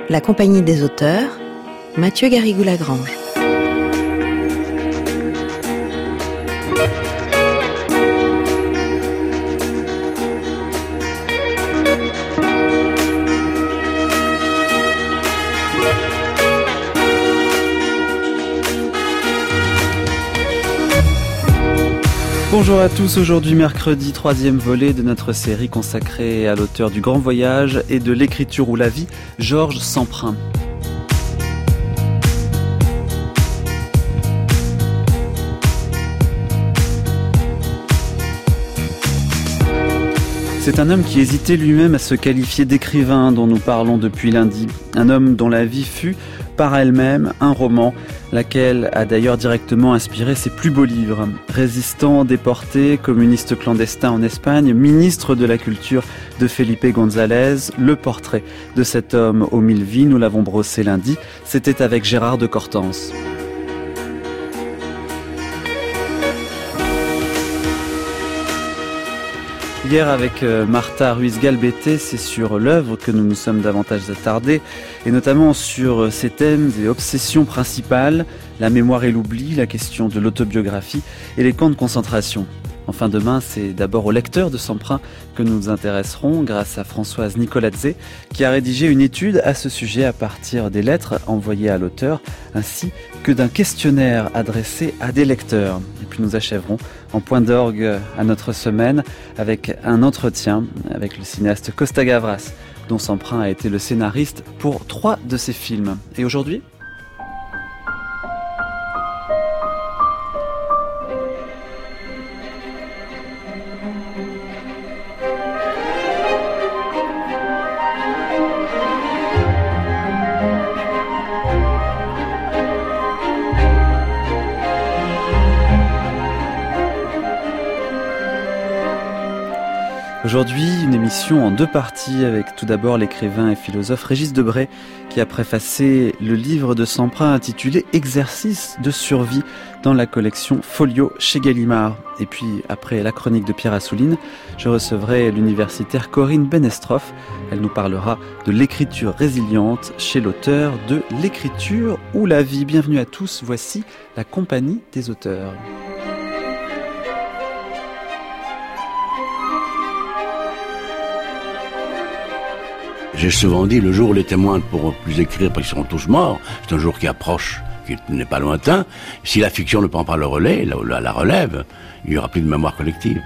La Compagnie des auteurs, Mathieu Garrigou-Lagrange. Bonjour à tous, aujourd'hui mercredi, 3e volet de notre série consacrée à l'auteur du Grand Voyage et de l'écriture ou la vie, Georges Semprin. C'est un homme qui hésitait lui-même à se qualifier d'écrivain dont nous parlons depuis lundi. Un homme dont la vie fut, par elle-même, un roman, laquelle a d'ailleurs directement inspiré ses plus beaux livres. Résistant, déporté, communiste clandestin en Espagne, ministre de la Culture de Felipe González, le portrait de cet homme aux 1000 vies, nous l'avons brossé lundi, c'était avec Gérard de Cortance. Hier, avec Martha Ruiz-Galbete, c'est sur l'œuvre que nous nous sommes davantage attardés, et notamment sur ses thèmes et obsessions principales, la mémoire et l'oubli, la question de l'autobiographie et les camps de concentration. Enfin, demain, c'est d'abord au lecteur de Semprin que nous nous intéresserons grâce à Françoise Nicoladze, qui a rédigé une étude à ce sujet à partir des lettres envoyées à l'auteur, ainsi que d'un questionnaire adressé à des lecteurs. Et puis nous achèverons en point d'orgue à notre semaine avec un entretien avec le cinéaste Costa Gavras, dont Semprin a été le scénariste pour 3 de ses films. Et aujourd'hui ? Aujourd'hui, une émission en 2 parties avec tout d'abord l'écrivain et philosophe Régis Debray qui a préfacé le livre de Semprin intitulé « Exercice de survie » dans la collection Folio chez Gallimard. Et puis, après la chronique de Pierre Assouline, je recevrai l'universitaire Corinne Benestroff. Elle nous parlera de l'écriture résiliente chez l'auteur de L'écriture ou la vie. Bienvenue à tous, voici la Compagnie des auteurs. J'ai souvent dit, le jour où les témoins ne pourront plus écrire parce qu'ils seront tous morts, c'est un jour qui approche, qui n'est pas lointain. Si la fiction ne prend pas le relais, la relève, il n'y aura plus de mémoire collective.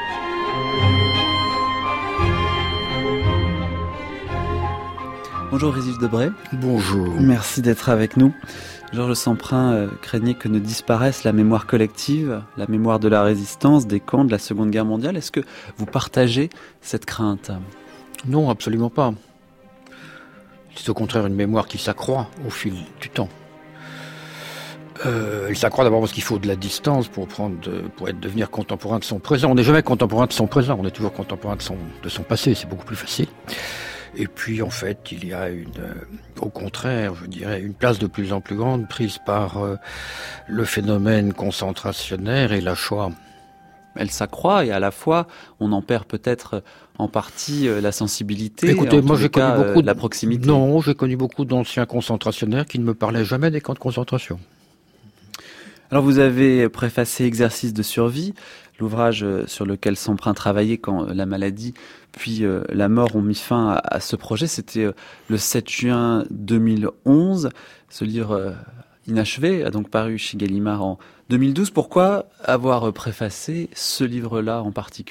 Bonjour Régis Debray. Bonjour. Merci d'être avec nous. Georges Semprin craignait que ne disparaisse la mémoire collective, la mémoire de la résistance, des camps de la Seconde Guerre mondiale. Est-ce que vous partagez cette crainte ? Non, absolument pas. C'est au contraire une mémoire qui s'accroît au fil du temps. Elle s'accroît d'abord parce qu'il faut de la distance pour devenir contemporain de son présent. On n'est jamais contemporain de son présent, on est toujours contemporain de son passé, c'est beaucoup plus facile. Et puis en fait, il y a au contraire, je dirais, une place de plus en plus grande prise par le phénomène concentrationnaire et la Shoah. Elle s'accroît et à la fois, on en perd peut-être en partie la sensibilité. Écoutez, moi j'ai connu beaucoup la proximité. Non, j'ai connu beaucoup d'anciens concentrationnaires qui ne me parlaient jamais des camps de concentration. Alors vous avez préfacé Exercice de survie, l'ouvrage sur lequel Semprin travaillait quand la maladie puis la mort ont mis fin à ce projet. C'était le 7 juin 2011. Ce livre inachevé a donc paru chez Gallimard en 2012. Pourquoi avoir préfacé ce livre-là en particulier ?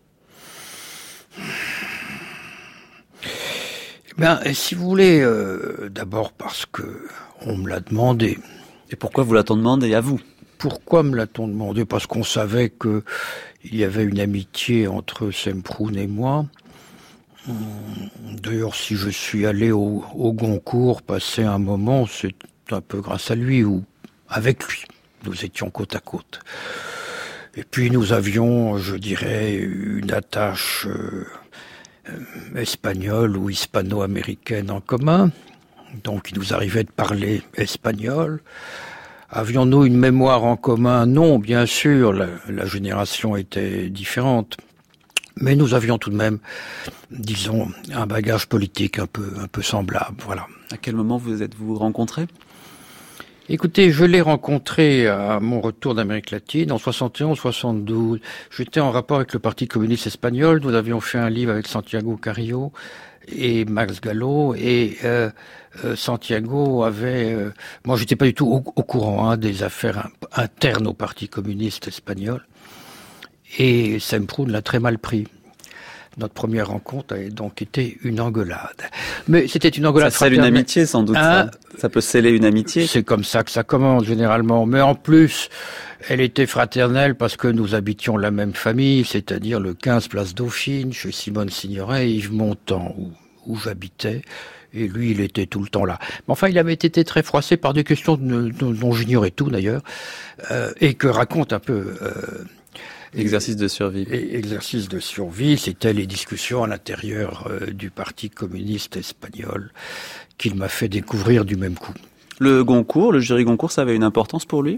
Si vous voulez, d'abord parce que on me l'a demandé. Et pourquoi vous l'a-t-on demandé à vous ? Pourquoi me l'a-t-on demandé ? Parce qu'on savait que il y avait une amitié entre Semprún et moi. D'ailleurs, si je suis allé au Goncourt passer un moment, c'est un peu grâce à lui ou avec lui. Nous étions côte à côte. Et puis nous avions, je dirais, une attache espagnole ou hispano-américaine en commun. Donc il nous arrivait de parler espagnol. Avions-nous une mémoire en commun ? Non, bien sûr, la génération était différente. Mais nous avions tout de même, disons, un bagage politique un peu semblable, voilà. À quel moment vous êtes-vous rencontrés ? Écoutez, je l'ai rencontré à mon retour d'Amérique latine en 71-72. J'étais en rapport avec le Parti communiste espagnol. Nous avions fait un livre avec Santiago Carrillo et Max Gallo. Et Santiago avait... moi, j'étais pas du tout au courant des affaires internes au Parti communiste espagnol. Et Semprún l'a très mal pris. Notre première rencontre a donc été une engueulade. Mais c'était une engueulade fraternelle. Ça scelle une amitié, sans doute. Ça peut sceller une amitié. C'est comme ça que ça commence, généralement. Mais en plus, elle était fraternelle parce que nous habitions la même famille, c'est-à-dire le 15 place Dauphine, chez Simone Signoret et Yves Montand, où j'habitais. Et lui, il était tout le temps là. Mais enfin, il avait été très froissé par des questions dont j'ignorais tout, d'ailleurs, et que raconte un peu... Exercice de survie. Exercice de survie, c'était les discussions à l'intérieur du Parti communiste espagnol qu'il m'a fait découvrir du même coup. Le Goncourt, le jury Goncourt, ça avait une importance pour lui ?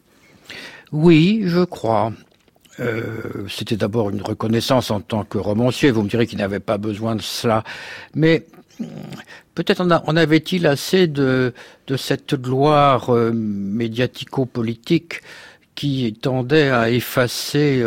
Oui, je crois. C'était d'abord une reconnaissance en tant que romancier. Vous me direz qu'il n'avait pas besoin de cela. Mais peut-être en avait-il assez de cette gloire médiatico-politique qui tendait à effacer,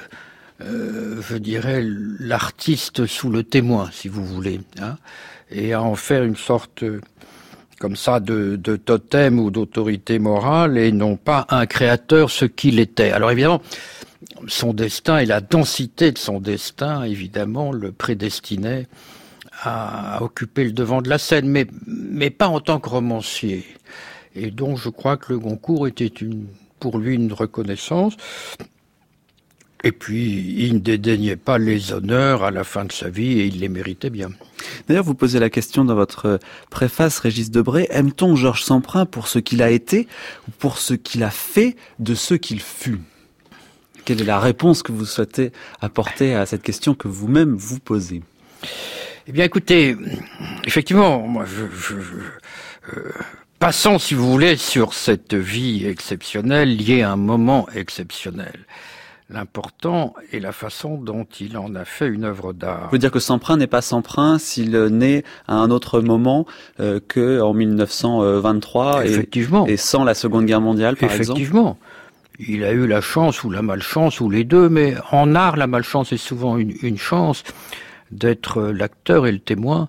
je dirais, l'artiste sous le témoin, si vous voulez, et à en faire une sorte, comme ça, de totem ou d'autorité morale, et non pas un créateur, ce qu'il était. Alors évidemment, son destin et la densité de son destin, évidemment, le prédestinait à occuper le devant de la scène, mais pas en tant que romancier. Et donc je crois que le Goncourt était pour lui une reconnaissance. Et puis, il ne dédaignait pas les honneurs à la fin de sa vie et il les méritait bien. D'ailleurs, vous posez la question dans votre préface, Régis Debray, aime-t-on Georges Semprin pour ce qu'il a été ou pour ce qu'il a fait de ce qu'il fut ? Quelle est la réponse que vous souhaitez apporter à cette question que vous-même vous posez ? Eh bien, écoutez, effectivement, moi, passons, si vous voulez, sur cette vie exceptionnelle liée à un moment exceptionnel. L'important est la façon dont il en a fait une œuvre d'art. Vous voulez dire que Semprin n'est pas Semprin s'il naît à un autre moment que en 1923 et sans la Seconde Guerre mondiale, par exemple ? Effectivement. Il a eu la chance ou la malchance ou les deux, mais en art, la malchance est souvent une chance d'être l'acteur et le témoin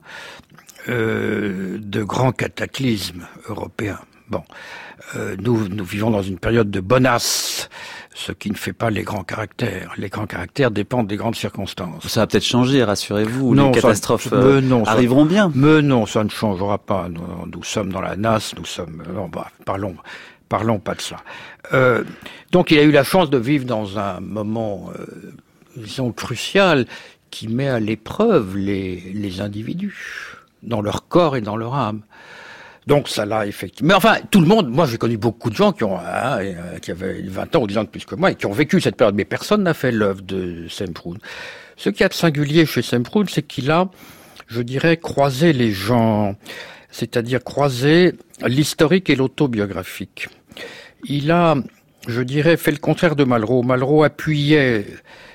de grands cataclysmes européens. Bon, nous vivons dans une période de bonasse, ce qui ne fait pas les grands caractères. Les grands caractères dépendent des grandes circonstances. Ça va peut-être changer, rassurez-vous. Les catastrophes arriveront bien. Mais non, ça ne changera pas. Nous sommes dans la nasse, parlons pas de ça. Donc il a eu la chance de vivre dans un moment, disons, crucial, qui met à l'épreuve les individus, dans leur corps et dans leur âme. Donc ça l'a effectivement... Mais enfin, tout le monde... Moi, j'ai connu beaucoup de gens qui avaient 20 ans ou 10 ans de plus que moi et qui ont vécu cette période. Mais personne n'a fait l'œuvre de Semprún. Ce qu'il y a de singulier chez Semprún, c'est qu'il a, je dirais, croisé les genres. C'est-à-dire croisé l'historique et l'autobiographique. Il a, je dirais, fait le contraire de Malraux. Malraux appuyait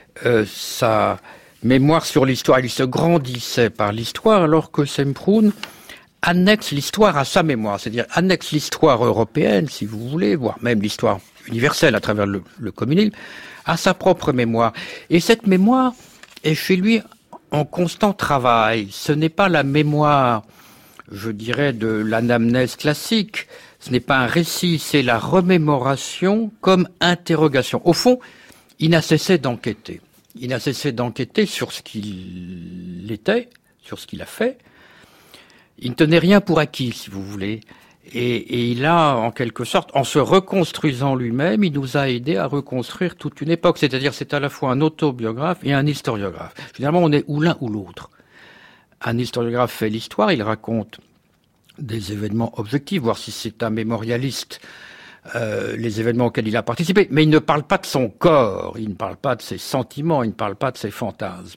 sa mémoire sur l'histoire. Il se grandissait par l'histoire, alors que Semprún annexe l'histoire à sa mémoire, c'est-à-dire annexe l'histoire européenne, si vous voulez, voire même l'histoire universelle à travers le communisme, à sa propre mémoire. Et cette mémoire est chez lui en constant travail. Ce n'est pas la mémoire, je dirais, de l'anamnèse classique. Ce n'est pas un récit, c'est la remémoration comme interrogation. Au fond, il n'a cessé d'enquêter. Il n'a cessé d'enquêter sur ce qu'il était, sur ce qu'il a fait. Il ne tenait rien pour acquis, si vous voulez. Et il a, en quelque sorte, en se reconstruisant lui-même, il nous a aidés à reconstruire toute une époque. C'est-à-dire, c'est à la fois un autobiographe et un historiographe. Généralement, on est ou l'un ou l'autre. Un historiographe fait l'histoire, il raconte des événements objectifs, voir si c'est un mémorialiste, les événements auxquels il a participé. Mais il ne parle pas de son corps, il ne parle pas de ses sentiments, il ne parle pas de ses fantasmes.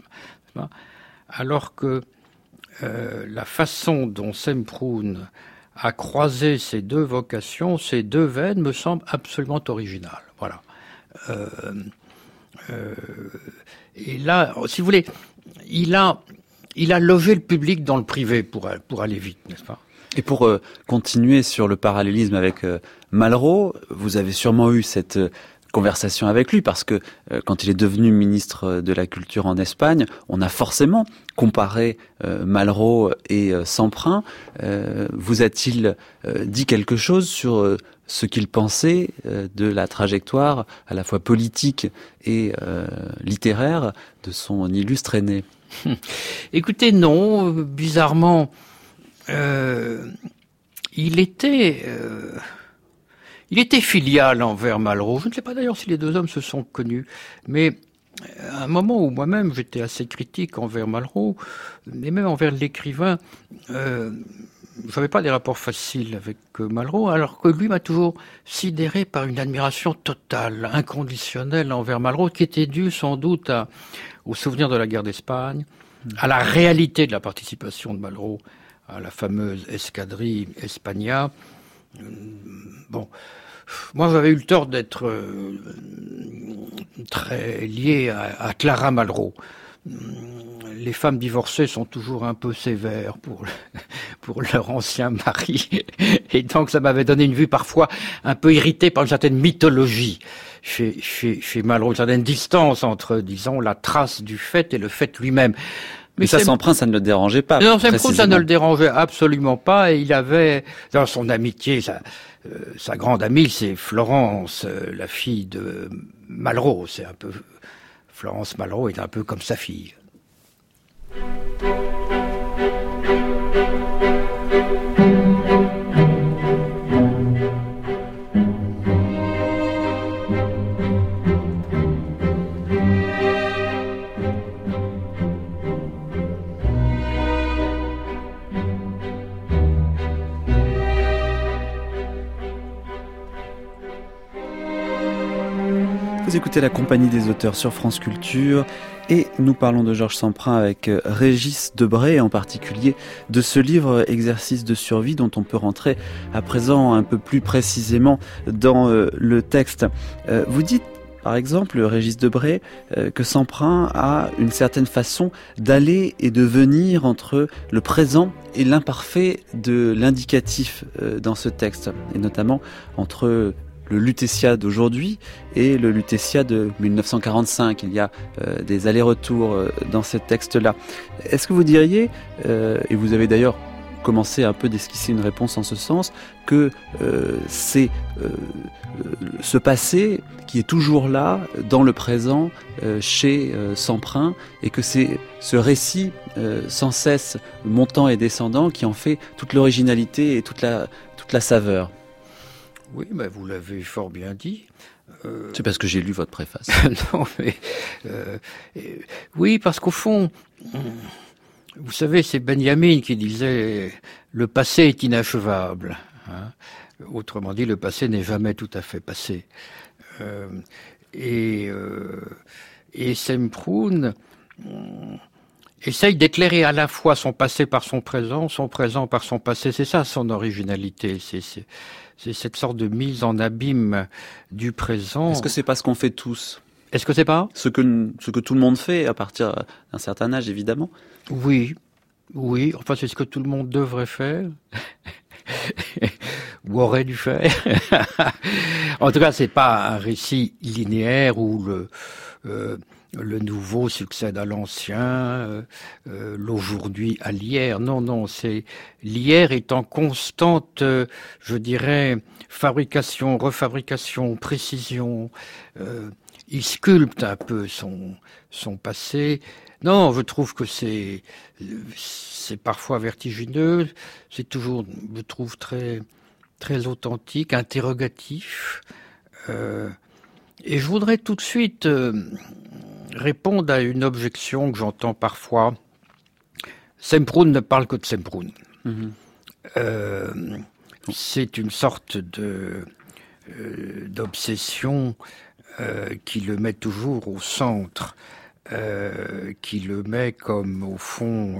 Alors que la façon dont Semprún a croisé ces deux vocations, ces deux veines, me semble absolument originale. Voilà. Et là, si vous voulez, il a logé le public dans le privé pour aller vite, n'est-ce pas? Et pour continuer sur le parallélisme avec Malraux, vous avez sûrement eu cette conversation avec lui, parce que quand il est devenu ministre de la Culture en Espagne, on a forcément comparé Malraux et Semprin. Vous a-t-il dit quelque chose sur ce qu'il pensait de la trajectoire à la fois politique et littéraire de son illustre aîné? Écoutez, non, bizarrement, il était filial envers Malraux. Je ne sais pas d'ailleurs si les deux hommes se sont connus, mais à un moment où moi-même j'étais assez critique envers Malraux, et même envers l'écrivain, je n'avais pas des rapports faciles avec Malraux, alors que lui m'a toujours sidéré par une admiration totale, inconditionnelle envers Malraux, qui était due sans doute au souvenir de la guerre d'Espagne, à la réalité de la participation de Malraux à la fameuse escadrille Espagna. Bon, moi j'avais eu le tort d'être très lié à Clara Malraux. Les femmes divorcées sont toujours un peu sévères pour leur ancien mari, et donc ça m'avait donné une vue parfois un peu irritée par une certaine mythologie chez Malraux, une certaine distance entre, disons, la trace du fait et le fait lui-même. Mais ça, Semprin, ça ne le dérangeait pas. Non, Semprin, ça ne le dérangeait absolument pas, et il avait, dans son amitié, sa grande amie, c'est Florence, la fille de Malraux. C'est un peu, Florence Malraux est un peu comme sa fille. Vous écoutez la Compagnie des auteurs sur France Culture et nous parlons de Georges Semprin avec Régis Debray, en particulier de ce livre Exercice de survie dont on peut rentrer à présent un peu plus précisément dans le texte. Vous dites par exemple, Régis Debray, que Semprin a une certaine façon d'aller et de venir entre le présent et l'imparfait de l'indicatif dans ce texte, et notamment entre le Lutetia d'aujourd'hui et le Lutetia de 1945. Il y a des allers-retours dans ce texte-là. Est-ce que vous diriez, et vous avez d'ailleurs commencé un peu d'esquisser une réponse en ce sens, que c'est ce passé qui est toujours là, dans le présent, chez Semprin, et que c'est ce récit sans cesse montant et descendant qui en fait toute l'originalité et toute la saveur? Oui, ben vous l'avez fort bien dit. C'est parce que j'ai lu votre préface. Non, mais oui, parce qu'au fond, vous savez, c'est Benjamin qui disait « le passé est inachevable hein ». Autrement dit, le passé n'est jamais tout à fait passé. Et Semprún essaye d'éclairer à la fois son passé par son présent par son passé. C'est ça son originalité. C'est cette sorte de mise en abîme du présent. Est-ce que c'est pas ce qu'on fait tous ? Est-ce que c'est pas ce que tout le monde fait à partir d'un certain âge, évidemment. Oui. Enfin, c'est ce que tout le monde devrait faire. Ou aurait dû faire. En tout cas, c'est pas un récit linéaire où le nouveau succède à l'ancien, l'aujourd'hui à l'hier. Non, c'est l'hier est en constante, je dirais, fabrication, refabrication, précision. Il sculpte un peu son passé. Non, je trouve que c'est parfois vertigineux. C'est toujours, je trouve, très très authentique, interrogatif. Et je voudrais tout de suite répondre à une objection que j'entends parfois. Semprún ne parle que de Semprún. C'est une sorte d'obsession qui le met toujours au centre, qui le met comme au fond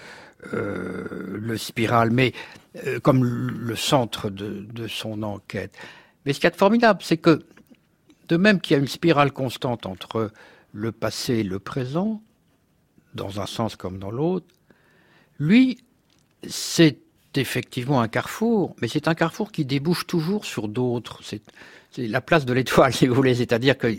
le Spiral, mais comme le centre de son enquête. Mais ce qu'il y a de formidable, c'est que de même qu'il y a une spirale constante entre le passé et le présent, dans un sens comme dans l'autre. Lui, c'est effectivement un carrefour, mais c'est un carrefour qui débouche toujours sur d'autres. C'est la place de l'étoile, si vous voulez. C'est-à-dire que,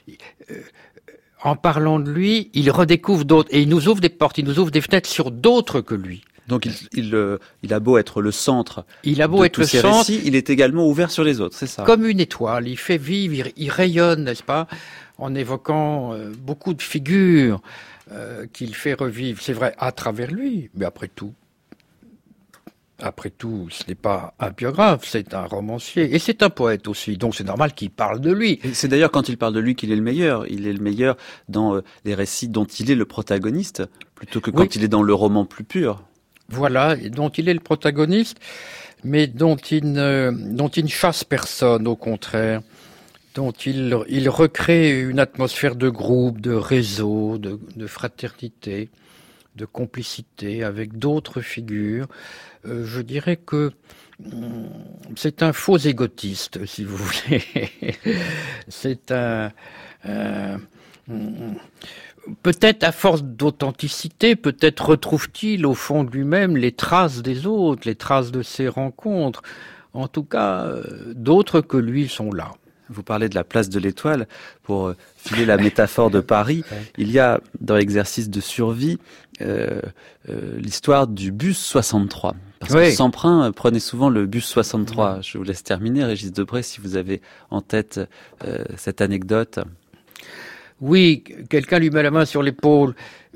en parlant de lui, il redécouvre d'autres. Et il nous ouvre des portes, il nous ouvre des fenêtres sur d'autres que lui. Donc il a beau être le centre récits, il est également ouvert sur les autres, c'est ça? Comme une étoile, il fait vivre, il rayonne, n'est-ce pas, en évoquant beaucoup de figures qu'il fait revivre. C'est vrai, à travers lui, mais après tout, ce n'est pas un biographe, c'est un romancier. Et c'est un poète aussi, donc c'est normal qu'il parle de lui. Et c'est d'ailleurs quand il parle de lui qu'il est le meilleur. Il est le meilleur dans les récits dont il est le protagoniste, plutôt que quand il est dans le roman plus pur. Voilà, dont il est le protagoniste, mais dont il ne chasse personne, au contraire. Dont il recrée une atmosphère de groupe, de réseau, de fraternité, de complicité avec d'autres figures. Je dirais que c'est un faux égotiste, si vous voulez. C'est peut-être à force d'authenticité, peut-être retrouve-t-il au fond de lui-même les traces des autres, les traces de ses rencontres. En tout cas, d'autres que lui sont là. Vous parlez de la place de l'Étoile, pour filer la métaphore de Paris. Il y a, dans l'exercice de survie, l'histoire du bus 63. Parce que Semprin prenait souvent le bus 63. Je vous laisse terminer, Régis Debray, si vous avez en tête cette anecdote. Oui, quelqu'un lui met la main sur l'épaule.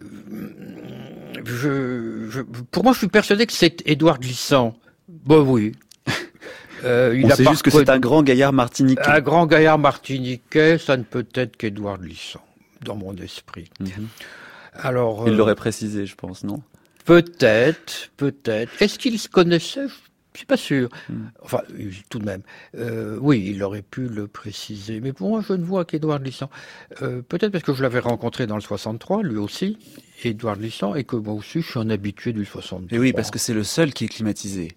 Pour moi, je suis persuadé que c'est Édouard Glissant. Bon, oui. On sait juste que c'est un grand gaillard martiniquais. Un grand gaillard martiniquais, ça ne peut être qu'Édouard Glissant, dans mon esprit. Alors, il l'aurait précisé, je pense, non? Peut-être. Est-ce qu'ils se connaissaient? Je suis pas sûr. Enfin, tout de même. Oui, il aurait pu le préciser. Mais pour moi, je ne vois qu'Édouard Glissant. Peut-être parce que je l'avais rencontré dans le 63, lui aussi, Édouard Glissant, et que moi aussi, je suis un habitué du 63. Et oui, parce que c'est le seul qui est climatisé.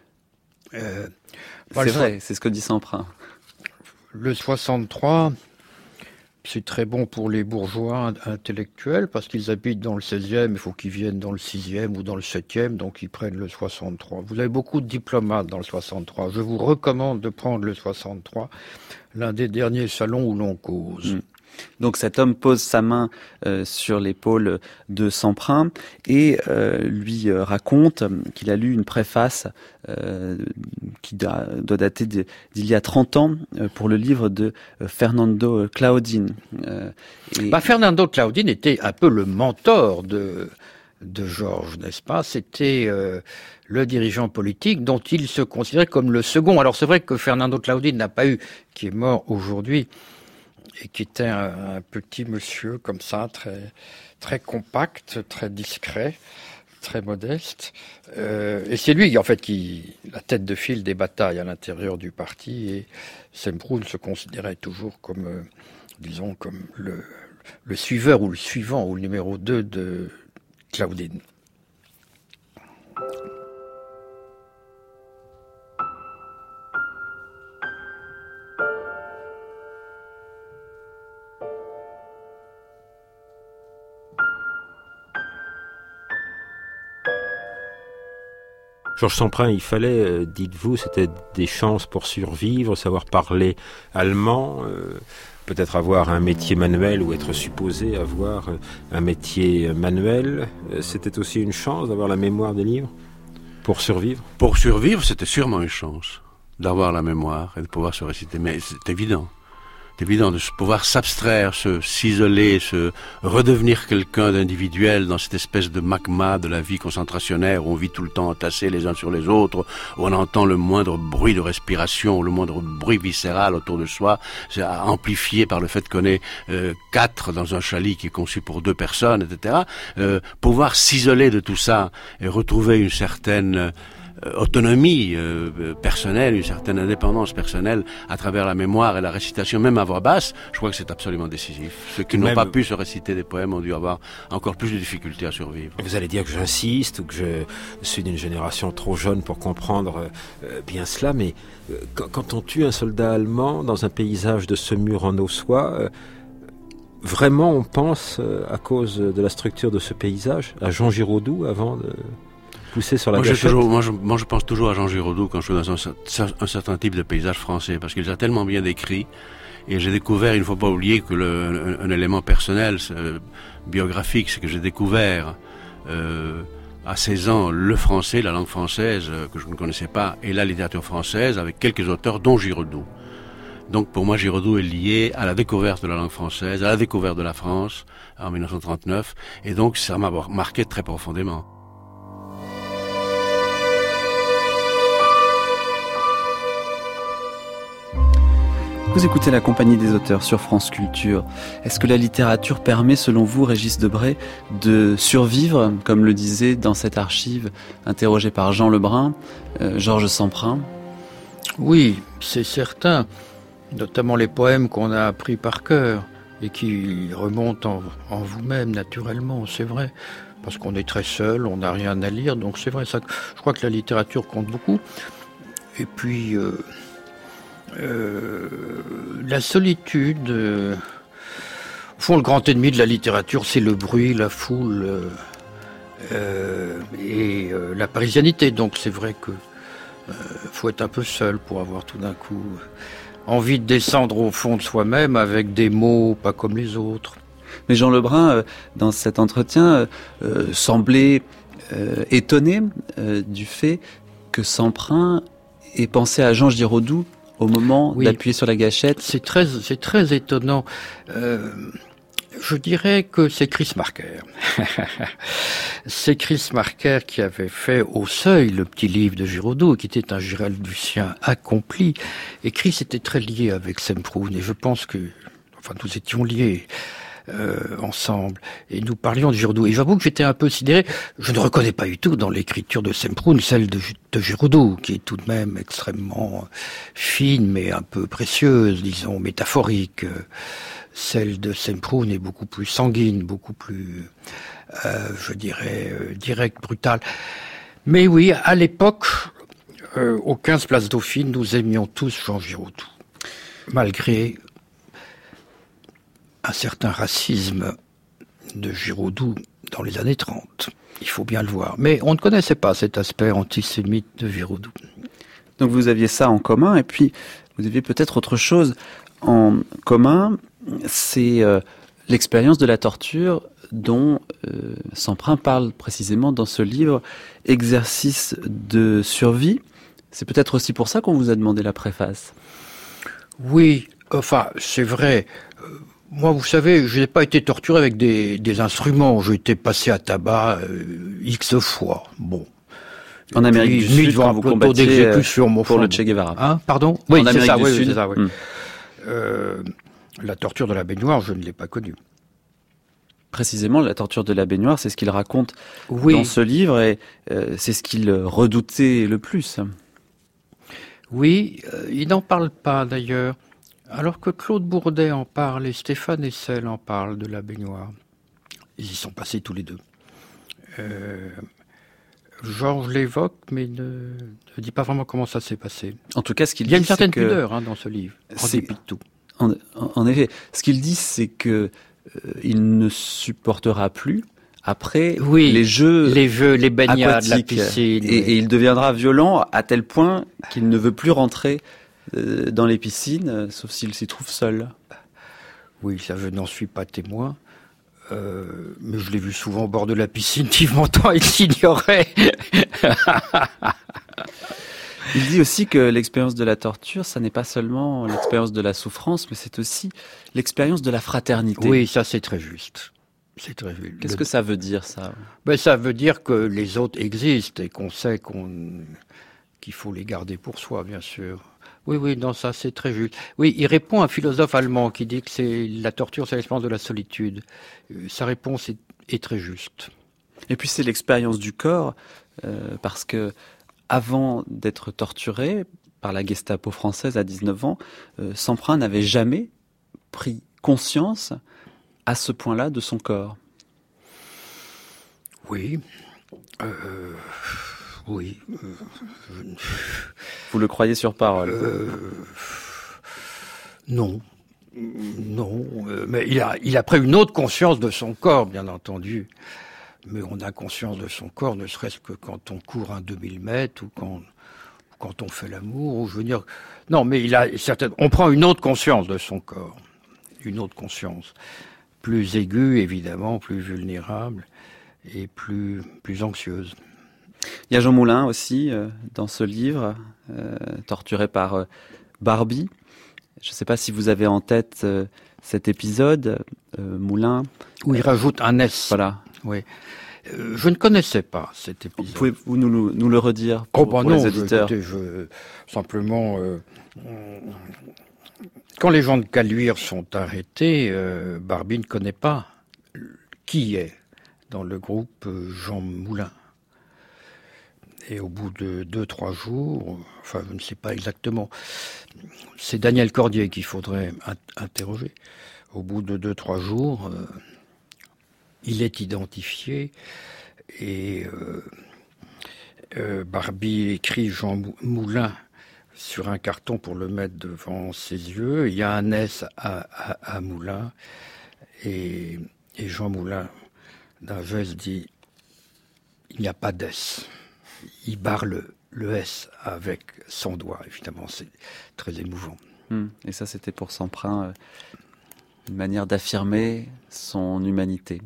C'est vrai, c'est ce que dit Semprin. Le 63, c'est très bon pour les bourgeois intellectuels, parce qu'ils habitent dans le 16e, il faut qu'ils viennent dans le 6e ou dans le 7e, donc ils prennent le 63. Vous avez beaucoup de diplomates dans le 63. Je vous recommande de prendre le 63, l'un des derniers salons où l'on cause. Donc cet homme pose sa main sur l'épaule de Semprin et lui raconte qu'il a lu une préface qui doit dater d'il y a 30 ans pour le livre de Fernando Claudin. Fernando Claudin était un peu le mentor de Georges, n'est-ce pas? C'était le dirigeant politique dont il se considérait comme le second. Alors c'est vrai que Fernando Claudin n'a pas eu, qui est mort aujourd'hui, et qui était un petit monsieur comme ça, très, très compact, très discret, très modeste. Et c'est lui, en fait, qui la tête de file des batailles à l'intérieur du parti. Et Semprún se considérait toujours comme, disons, comme le suiveur ou le suivant ou le numéro 2 de Claudin. Georges Semprin, il fallait, dites-vous, c'était des chances pour survivre, savoir parler allemand, peut-être avoir un métier manuel ou être supposé avoir un métier manuel. C'était aussi une chance d'avoir la mémoire des livres pour survivre? Pour survivre, c'était sûrement une chance d'avoir la mémoire et de pouvoir se réciter, mais c'est évident. C'est évident de pouvoir s'abstraire, s'isoler, redevenir quelqu'un d'individuel dans cette espèce de magma de la vie concentrationnaire où on vit tout le temps entassés les uns sur les autres, où on entend le moindre bruit de respiration, le moindre bruit viscéral autour de soi, c'est amplifié par le fait qu'on est 4 dans un chalet qui est conçu pour 2 personnes, etc. Pouvoir s'isoler de tout ça et retrouver une certaine autonomie personnelle, une certaine indépendance personnelle à travers la mémoire et la récitation, même à voix basse, je crois que c'est absolument décisif. Ceux qui n'ont pas pu se réciter des poèmes ont dû avoir encore plus de difficultés à survivre. Vous allez dire que j'insiste ou que je suis d'une génération trop jeune pour comprendre bien cela, mais quand on tue un soldat allemand dans un paysage de Semur en Auxois, vraiment on pense, à cause de la structure de ce paysage, à Jean Giraudoux avant de pousser sur la gâchette? Moi, je pense toujours à Jean Giraudoux quand je suis dans un certain type de paysage français, parce qu'il les a tellement bien décrits. Et j'ai découvert, il ne faut pas oublier que un élément personnel, biographique, c'est que j'ai découvert à 16 ans le français, la langue française que je ne connaissais pas, et la littérature française avec quelques auteurs, dont Giraudoux. Donc pour moi, Giraudoux est lié à la découverte de la langue française, à la découverte de la France en 1939, et donc ça m'a marqué très profondément. Vous écoutez la Compagnie des auteurs sur France Culture. Est-ce que la littérature permet, selon vous, Régis Debray, de survivre, comme le disait dans cette archive interrogée par Jean Lebrun, Georges Semprin? Oui, c'est certain. Notamment les poèmes qu'on a appris par cœur et qui remontent en vous-même naturellement, c'est vrai. Parce qu'on est très seul, on n'a rien à lire, donc c'est vrai. Ça, je crois que la littérature compte beaucoup. Et puis... la solitude, au fond, le grand ennemi de la littérature, c'est le bruit, la foule et la parisianité. Donc c'est vrai que faut être un peu seul pour avoir tout d'un coup envie de descendre au fond de soi-même avec des mots pas comme les autres. Mais Jean Lebrun, dans cet entretien, semblait étonné du fait que Semprin ait pensé à Jean Giraudoux au moment d'appuyer sur la gâchette. C'est très étonnant. Je dirais que c'est Chris Marker. C'est Chris Marker qui avait fait Au Seuil, le petit livre de Giraudoux, qui était un giraldusien accompli. Et Chris était très lié avec Semprún, et je pense que, nous étions liés ensemble, et nous parlions de Giraudoux. Et j'avoue que j'étais un peu sidéré. Je ne reconnais pas du tout dans l'écriture de Semprún celle de Giraudoux, qui est tout de même extrêmement fine, mais un peu précieuse, disons, métaphorique. Celle de Semprún est beaucoup plus sanguine, beaucoup plus, je dirais, directe, brutale. Mais oui, à l'époque, aux 15 places Dauphine, nous aimions tous Jean Giraudoux, malgré un certain racisme de Giraudoux dans les années 30. Il faut bien le voir. Mais on ne connaissait pas cet aspect antisémite de Giraudoux. Donc vous aviez ça en commun, et puis vous aviez peut-être autre chose en commun, c'est l'expérience de la torture dont Semprin parle précisément dans ce livre, Exercice de survie. C'est peut-être aussi pour ça qu'on vous a demandé la préface. Oui, enfin, c'est vrai. Moi, vous savez, je n'ai pas été torturé avec des instruments. J'ai été passé à tabac X fois. Bon. En Amérique du Sud, quand vous combattiez pour le Che Guevara. Hein, pardon? Oui, c'est ça, oui, Sud. C'est ça, oui. La torture de la baignoire, je ne l'ai pas connue. Précisément, la torture de la baignoire, c'est ce qu'il raconte dans ce livre, et c'est ce qu'il redoutait le plus. Oui, il n'en parle pas d'ailleurs. Alors que Claude Bourdet en parle et Stéphane Hessel en parle de la baignoire. Ils y sont passés tous les deux. Georges l'évoque, mais ne dit pas vraiment comment ça s'est passé. En tout cas, ce qu'il dit, il y a une certaine pudeur dans ce livre, en dépit de tout. En effet, ce qu'il dit, c'est que il ne supportera plus après les jeux, les baignades, aquatiques, la piscine. Et il deviendra violent à tel point qu'il ne veut plus rentrer dans les piscines, sauf s'il s'y trouve seul. Oui, ça, je n'en suis pas témoin. Mais je l'ai vu souvent au bord de la piscine, vivement tant il s'ignorait. Il dit aussi que l'expérience de la torture, ça n'est pas seulement l'expérience de la souffrance, mais c'est aussi l'expérience de la fraternité. Oui, ça c'est très juste. C'est très juste. Qu'est-ce que ça veut dire, ça? Ça veut dire que les autres existent et qu'on sait qu'il faut les garder pour soi, bien sûr. Oui, non, ça c'est très juste. Oui, il répond à un philosophe allemand qui dit que la torture, c'est l'expérience de la solitude. Sa réponse est très juste. Et puis c'est l'expérience du corps, parce que avant d'être torturé par la Gestapo française à 19 ans, Semprin n'avait jamais pris conscience à ce point-là de son corps. Oui. Oui. Vous le croyez sur parole? Non. Non, mais il a pris une autre conscience de son corps, bien entendu. Mais on a conscience de son corps, ne serait-ce que quand on court un 2000 mètres ou quand on fait l'amour. Ou je veux dire, non, mais on prend une autre conscience de son corps, une autre conscience, plus aiguë évidemment, plus vulnérable et plus anxieuse. Il y a Jean Moulin aussi dans ce livre, torturé par Barbie. Je ne sais pas si vous avez en tête cet épisode, Moulin. Où il rajoute un S. Voilà. Oui. Je ne connaissais pas cet épisode. Pouvez-vous nous le redire pour les auditeurs? Simplement, quand les gens de Caluire sont arrêtés, Barbie ne connaît pas qui est dans le groupe Jean Moulin. Et au bout de 2-3 jours, enfin je ne sais pas exactement, c'est Daniel Cordier qu'il faudrait interroger. Au bout de 2-3 jours, il est identifié et Barbie écrit Jean Moulin sur un carton pour le mettre devant ses yeux. Il y a un S à Moulin et Jean Moulin, d'un geste, dit « il n'y a pas d'S ». Il barre le S avec son doigt, évidemment, c'est très émouvant. Et ça, c'était pour Semprin une manière d'affirmer son humanité.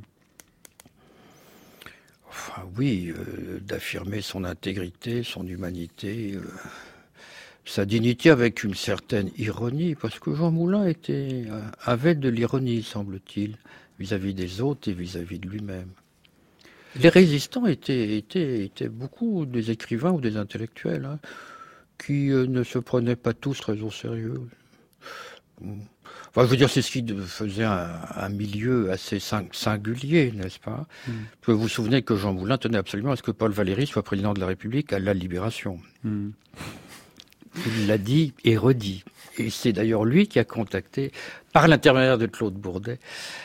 Enfin, oui, d'affirmer son intégrité, son humanité, sa dignité avec une certaine ironie, parce que Jean Moulin avait de l'ironie, semble-t-il, vis-à-vis des autres et vis-à-vis de lui-même. Les résistants étaient beaucoup des écrivains ou des intellectuels qui ne se prenaient pas tous très au sérieux. Enfin, je veux dire, c'est ce qui faisait un milieu assez singulier, n'est-ce pas? Vous vous souvenez que Jean Moulin tenait absolument à ce que Paul Valéry soit président de la République à la Libération. Il l'a dit et redit. Et c'est d'ailleurs lui qui a contacté, par l'intermédiaire de Claude Bourdet,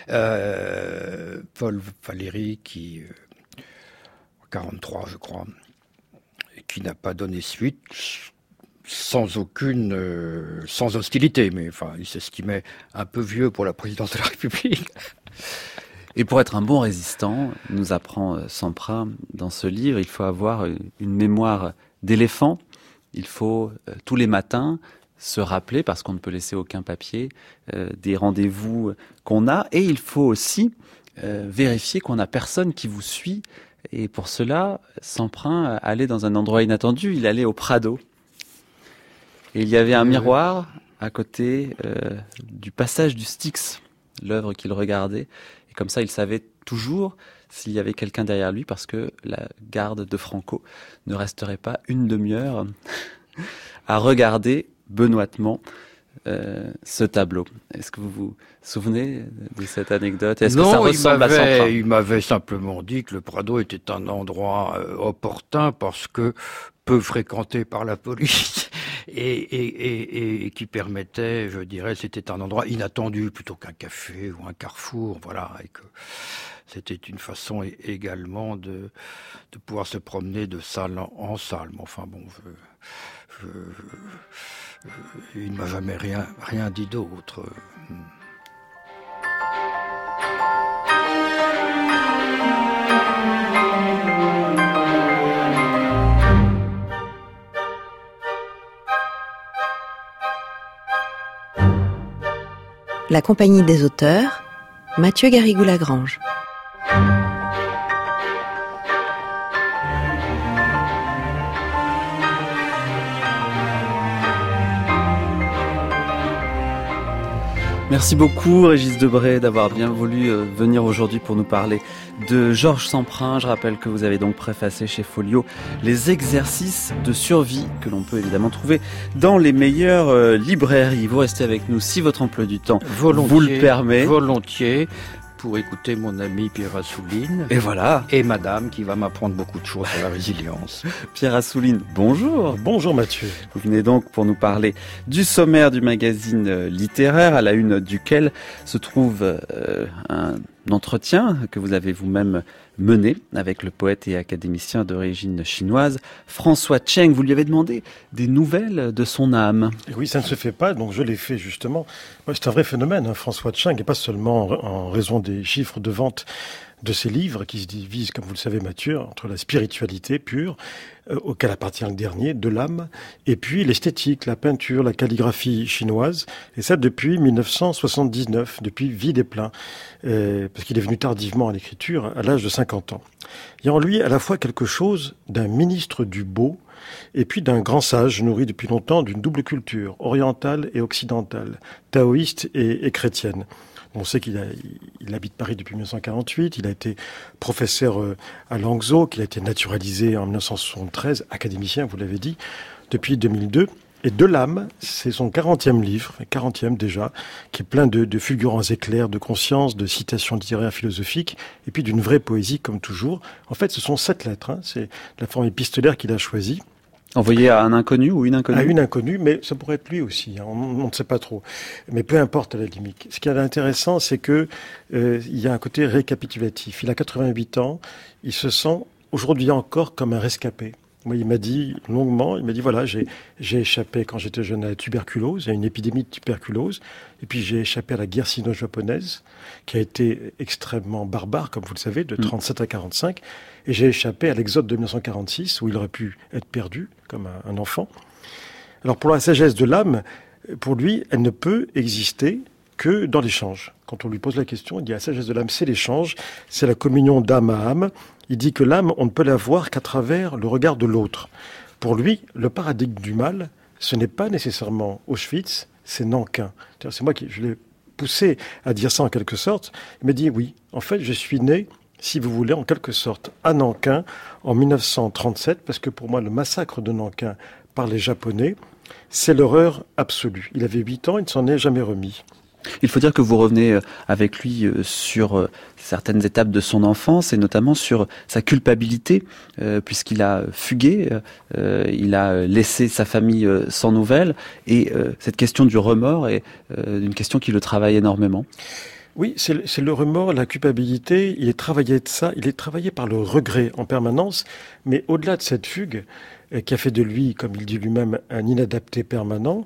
Paul Valéry qui... 43, je crois, qui n'a pas donné suite, sans hostilité, mais enfin, il s'estimait un peu vieux pour la présidence de la République. Et pour être un bon résistant, nous apprend Semprin dans ce livre, il faut avoir une mémoire d'éléphant. Il faut tous les matins se rappeler, parce qu'on ne peut laisser aucun papier, des rendez-vous qu'on a, et il faut aussi vérifier qu'on n'a personne qui vous suit. Et pour cela, Semprin allait dans un endroit inattendu, il allait au Prado. Et il y avait un miroir à côté du passage du Styx, l'œuvre qu'il regardait. Et comme ça, il savait toujours s'il y avait quelqu'un derrière lui, parce que la garde de Franco ne resterait pas une demi-heure à regarder benoîtement ce tableau. Est-ce que vous vous souvenez de cette anecdote? Est-ce que ça ressemble à Semprin? Il m'avait simplement dit que le Prado était un endroit opportun parce que peu fréquenté par la police et qui permettait, je dirais, c'était un endroit inattendu plutôt qu'un café ou un carrefour, voilà, et que c'était une façon également de pouvoir se promener de salle en salle. Mais enfin bon, il ne m'a jamais rien dit d'autre. La compagnie des auteurs, Mathieu Garrigou-Lagrange. Merci beaucoup Régis Debray d'avoir bien voulu venir aujourd'hui pour nous parler de Georges Semprin. Je rappelle que vous avez donc préfacé chez Folio les exercices de survie que l'on peut évidemment trouver dans les meilleures librairies. Vous restez avec nous si votre emploi du temps vous le permet. Volontiers. Pour écouter mon ami Pierre Assouline. Et voilà. Et madame qui va m'apprendre beaucoup de choses sur la résilience. Pierre Assouline, bonjour. Bonjour Mathieu. Vous venez donc pour nous parler du sommaire du magazine littéraire, à la une duquel se trouve un entretien que vous avez vous-même mené avec le poète et académicien d'origine chinoise François Cheng. Vous lui avez demandé des nouvelles de son âme. Et oui, ça ne se fait pas, donc je l'ai fait justement. C'est un vrai phénomène, François Cheng, et pas seulement en raison des chiffres de vente de ses livres qui se divisent, comme vous le savez Mathieu, entre la spiritualité pure, auquel appartient le dernier, de l'âme, et puis l'esthétique, la peinture, la calligraphie chinoise, et ça depuis 1979, depuis Vide et Plein, parce qu'il est venu tardivement à l'écriture, à l'âge de 50 ans. Il y a en lui à la fois quelque chose d'un ministre du beau, et puis d'un grand sage nourri depuis longtemps d'une double culture, orientale et occidentale, taoïste et chrétienne. On sait qu'il habite Paris depuis 1948, il a été professeur à Languedoc, qu'il a été naturalisé en 1973, académicien, vous l'avez dit, depuis 2002. Et De l'âme, c'est son 40e livre, 40e déjà, qui est plein de fulgurants éclairs, de conscience, de citations littéraires philosophiques, et puis d'une vraie poésie comme toujours. En fait, ce sont 7 lettres, c'est la forme épistolaire qu'il a choisie. Envoyé à un inconnu ou une inconnue ? À une inconnue, mais ça pourrait être lui aussi, on ne sait pas trop. Mais peu importe à la limite. Ce qui est intéressant, c'est que il y a un côté récapitulatif. Il a 88 ans, il se sent aujourd'hui encore comme un rescapé. Moi, il m'a dit longuement, voilà, j'ai échappé quand j'étais jeune à la tuberculose, à une épidémie de tuberculose, et puis j'ai échappé à la guerre sino-japonaise, qui a été extrêmement barbare, comme vous le savez, de 37 à 45, et j'ai échappé à l'exode de 1946, où il aurait pu être perdu, comme un enfant. Alors pour la sagesse de l'âme, pour lui, elle ne peut exister que dans l'échange. Quand on lui pose la question, il dit la sagesse de l'âme, c'est l'échange, c'est la communion d'âme à âme. Il dit que l'âme, on ne peut la voir qu'à travers le regard de l'autre. Pour lui, le paradigme du mal, ce n'est pas nécessairement Auschwitz, c'est Nankin. C'est moi je l'ai poussé à dire ça en quelque sorte. Il m'a dit oui, en fait, je suis né, si vous voulez, en quelque sorte, à Nankin en 1937, parce que pour moi, le massacre de Nankin par les Japonais, c'est l'horreur absolue. Il avait 8 ans, il ne s'en est jamais remis. Il faut dire que vous revenez avec lui sur certaines étapes de son enfance et notamment sur sa culpabilité puisqu'il a fugué, il a laissé sa famille sans nouvelles et cette question du remords est une question qui le travaille énormément. Oui, c'est le remords, la culpabilité, il est travaillé de ça, il est travaillé par le regret en permanence, mais au-delà de cette fugue, qui a fait de lui, comme il dit lui-même, un inadapté permanent,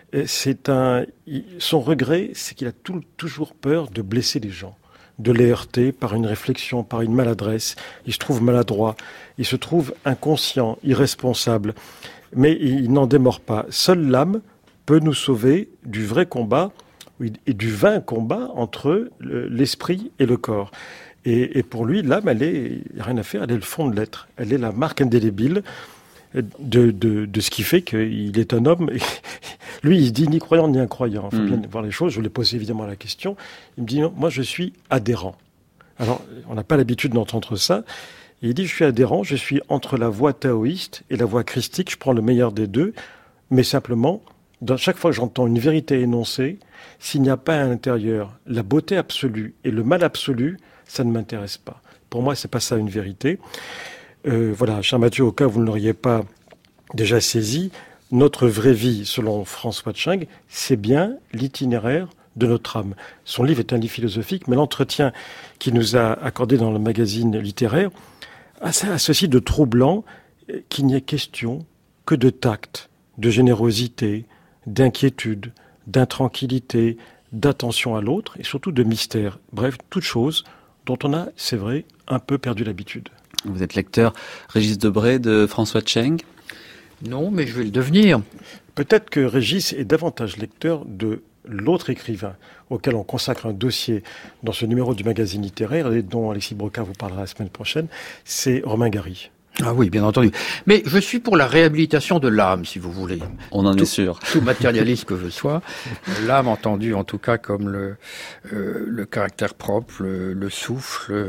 son regret, c'est qu'il a toujours peur de blesser les gens, de les heurter par une réflexion, par une maladresse. Il se trouve maladroit, il se trouve inconscient, irresponsable, mais il n'en démord pas. Seule l'âme peut nous sauver du vrai combat et du vain combat entre l'esprit et le corps. Et pour lui, l'âme, il n'y a rien à faire, elle est le fond de l'être. Elle est la marque indélébile de ce qui fait qu'il est un homme. Lui, il dit ni croyant ni incroyant. Il faut bien voir les choses. Je lui ai posé évidemment la question. Il me dit non, moi je suis adhérent. Alors, on n'a pas l'habitude d'entendre ça. Et il dit je suis adhérent, je suis entre la voie taoïste et la voie christique. Je prends le meilleur des deux, mais simplement, chaque fois que j'entends une vérité énoncée, s'il n'y a pas à l'intérieur la beauté absolue et le mal absolu, ça ne m'intéresse pas. Pour moi, c'est pas ça une vérité. Voilà, cher Mathieu, au cas où vous ne l'auriez pas déjà saisi, notre vraie vie, selon François Cheng, c'est bien l'itinéraire de notre âme. Son livre est un livre philosophique, mais l'entretien qu'il nous a accordé dans le magazine littéraire a ceci de troublant qu'il n'y ait question que de tact, de générosité, d'inquiétude, d'intranquillité, d'attention à l'autre et surtout de mystère. Bref, toutes choses dont on a, c'est vrai, un peu perdu l'habitude. Vous êtes lecteur, Régis Debray, de François Cheng ? Non, mais je vais le devenir. Peut-être que Régis est davantage lecteur de l'autre écrivain auquel on consacre un dossier dans ce numéro du magazine littéraire et dont Alexis Brocard vous parlera la semaine prochaine, c'est Romain Gary. Ah oui, bien entendu. Mais je suis pour la réhabilitation de l'âme, si vous voulez. On en est sûr. Tout matérialiste que je sois, l'âme entendue en tout cas comme le caractère propre, le souffle,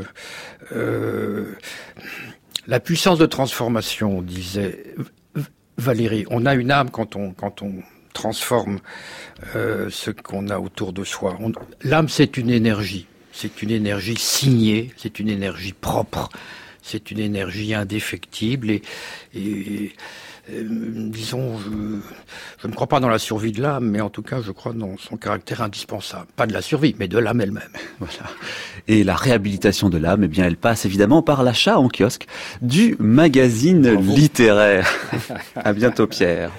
la puissance de transformation, disait Valérie. On a une âme quand on transforme ce qu'on a autour de soi. L'âme, c'est une énergie signée, c'est une énergie propre. C'est une énergie indéfectible et Disons, je ne crois pas dans la survie de l'âme, mais en tout cas, je crois dans son caractère indispensable. Pas de la survie, mais de l'âme elle-même. Voilà. Et la réhabilitation de l'âme, eh bien, elle passe évidemment par l'achat en kiosque du magazine littéraire. À bientôt, Pierre.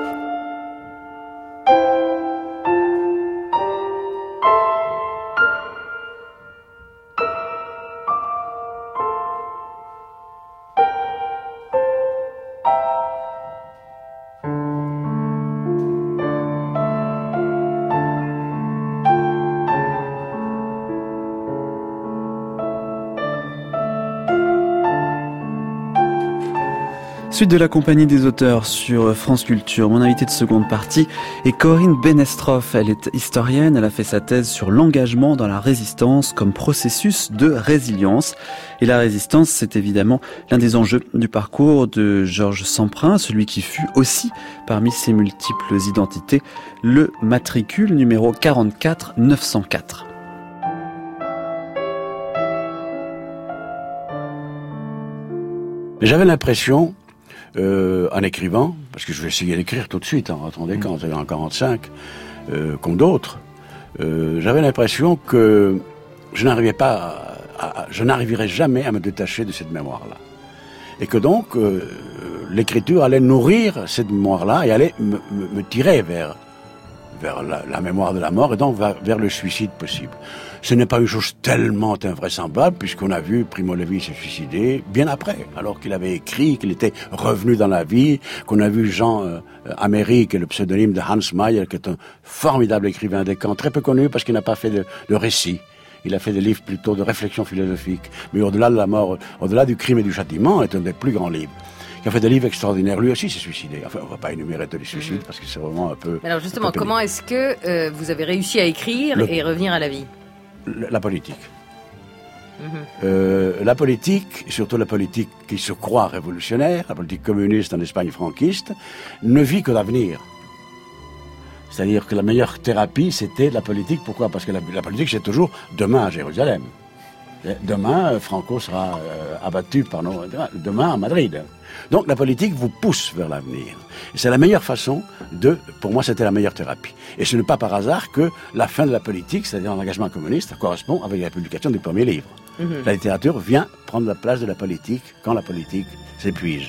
Suite de la compagnie des auteurs sur France Culture. Mon invitée de seconde partie est Corinne Benestroff. Elle est historienne. Elle a fait sa thèse sur l'engagement dans la résistance comme processus de résilience. Et la résistance, c'est évidemment l'un des enjeux du parcours de Georges Semprin, celui qui fut aussi, parmi ses multiples identités, le matricule numéro 44 904. J'avais l'impression, en écrivant, parce que je vais essayer d'écrire tout de suite, en quand j'étais en 45, comme d'autres, j'avais l'impression que je n'arriverais jamais à me détacher de cette mémoire-là. Et que donc, l'écriture allait nourrir cette mémoire-là et allait me tirer vers la mémoire de la mort et donc vers le suicide possible. Ce n'est pas une chose tellement invraisemblable puisqu'on a vu Primo Levi se suicider bien après, alors qu'il avait écrit, qu'il était revenu dans la vie, qu'on a vu Jean Améry, qui est le pseudonyme de Hans Mayer, qui est un formidable écrivain des camps, très peu connu parce qu'il n'a pas fait de récit. Il a fait des livres plutôt de réflexion philosophique. Mais au-delà de la mort, au-delà du crime et du châtiment, est un des plus grands livres. Il a fait des livres extraordinaires. Lui aussi s'est suicidé. Enfin, on ne va pas énumérer tous les suicides parce que c'est vraiment un peu... Alors justement, comment est-ce que vous avez réussi à écrire et revenir à la vie ? La politique. La politique, surtout la politique qui se croit révolutionnaire, la politique communiste en Espagne franquiste, ne vit que l'avenir. C'est-à-dire que la meilleure thérapie, c'était la politique. Pourquoi ? Parce que la politique, c'est toujours demain à Jérusalem. Demain, Franco sera abattu par demain à Madrid. Donc la politique vous pousse vers l'avenir. Et c'est la meilleure façon pour moi, c'était la meilleure thérapie. Et ce n'est pas par hasard que la fin de la politique, c'est-à-dire l'engagement communiste, correspond avec la publication du premier livre. La littérature vient prendre la place de la politique quand la politique s'épuise.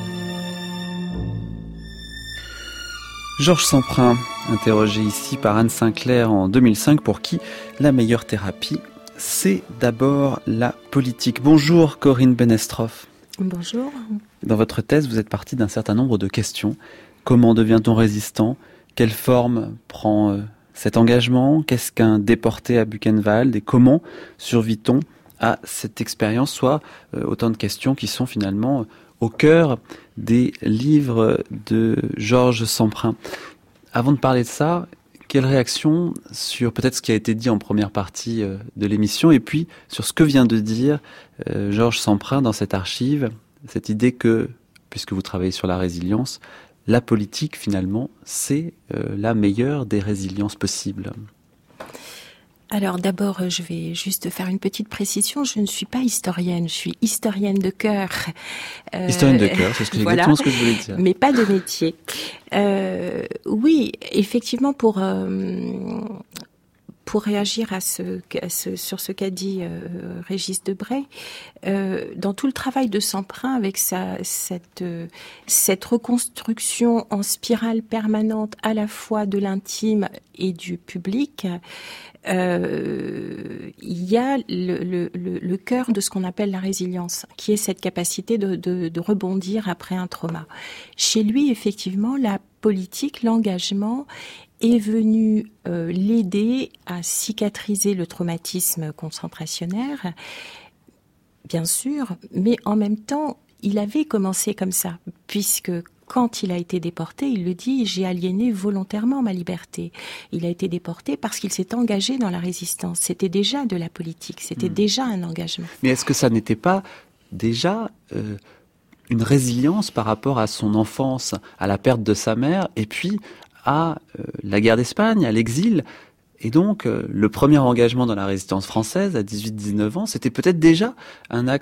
Georges Semprin, interrogé ici par Anne Sinclair en 2005, pour qui la meilleure thérapie, c'est d'abord la politique. Bonjour Corinne Benestroff. Bonjour. Dans votre thèse, vous êtes partie d'un certain nombre de questions. Comment devient-on résistant ? Quelle forme prend cet engagement ? Qu'est-ce qu'un déporté à Buchenwald ? Et comment survit-on à cette expérience ? Soit autant de questions qui sont finalement au cœur des livres de Georges Semprin. Avant de parler de ça, quelle réaction sur peut-être ce qui a été dit en première partie de l'émission et puis sur ce que vient de dire Georges Semprin dans cette archive, cette idée que, puisque vous travaillez sur la résilience, la politique finalement c'est la meilleure des résiliences possibles. Alors d'abord, je vais juste faire une petite précision. Je ne suis pas historienne, je suis historienne de cœur. Historienne de cœur, c'est voilà, exactement ce que je voulais dire. Mais pas de métier. Oui, effectivement, pour réagir sur ce qu'a dit Régis Debray, dans tout le travail de Semprin, avec cette reconstruction en spirale permanente à la fois de l'intime et du public, il y a le cœur de ce qu'on appelle la résilience, qui est cette capacité de rebondir après un trauma. Chez lui, effectivement, la politique, l'engagement est venu l'aider à cicatriser le traumatisme concentrationnaire, bien sûr, mais en même temps, il avait commencé comme ça, puisque quand il a été déporté, il le dit, j'ai aliéné volontairement ma liberté. Il a été déporté parce qu'il s'est engagé dans la résistance. C'était déjà de la politique, c'était déjà un engagement. Mais est-ce que ça n'était pas déjà une résilience par rapport à son enfance, à la perte de sa mère, et puis à la guerre d'Espagne, à l'exil? Et donc, le premier engagement dans la résistance française, à 18-19 ans, c'était peut-être déjà un acte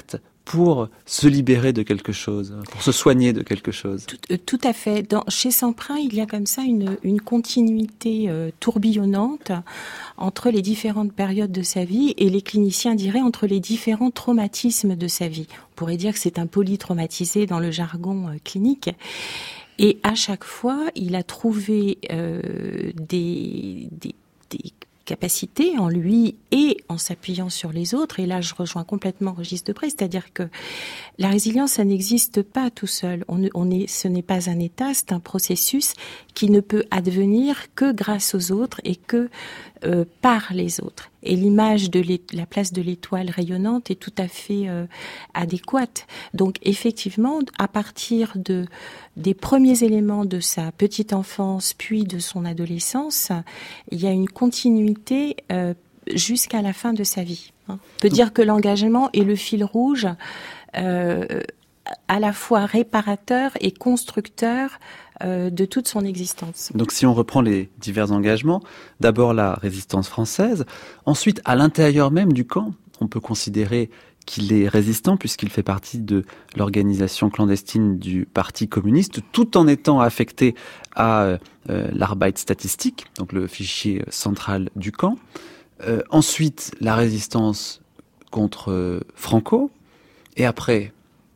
pour se libérer de quelque chose, pour se soigner de quelque chose. Tout à fait. Chez Semprin, il y a comme ça une continuité tourbillonnante entre les différentes périodes de sa vie et les cliniciens diraient entre les différents traumatismes de sa vie. On pourrait dire que c'est un polytraumatisé dans le jargon clinique. Et à chaque fois, il a trouvé des capacités en lui et en s'appuyant sur les autres. Et là, je rejoins complètement Régis Debray, c'est-à-dire que la résilience, ça n'existe pas tout seul. Ce n'est pas un état, c'est un processus qui ne peut advenir que grâce aux autres et que par les autres. Et l'image de la place de l'étoile rayonnante est tout à fait adéquate. Donc effectivement, à partir des premiers éléments de sa petite enfance, puis de son adolescence, il y a une continuité jusqu'à la fin de sa vie. On peut dire que l'engagement est le fil rouge à la fois réparateur et constructeur de toute son existence. Donc si on reprend les divers engagements, d'abord la résistance française, ensuite à l'intérieur même du camp, on peut considérer qu'il est résistant puisqu'il fait partie de l'organisation clandestine du Parti communiste, tout en étant affecté à l'Arbeitsstatistik, donc le fichier central du camp. Ensuite, la résistance contre Franco, et après,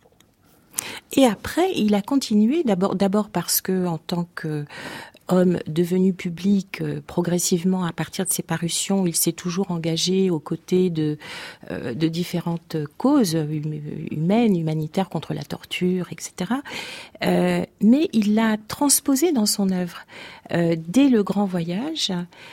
il a continué d'abord parce que en tant que homme devenu public progressivement à partir de ses parutions, il s'est toujours engagé aux côtés de différentes causes humaines, humanitaires contre la torture, etc. Mais il l'a transposé dans son œuvre. Dès le Grand Voyage,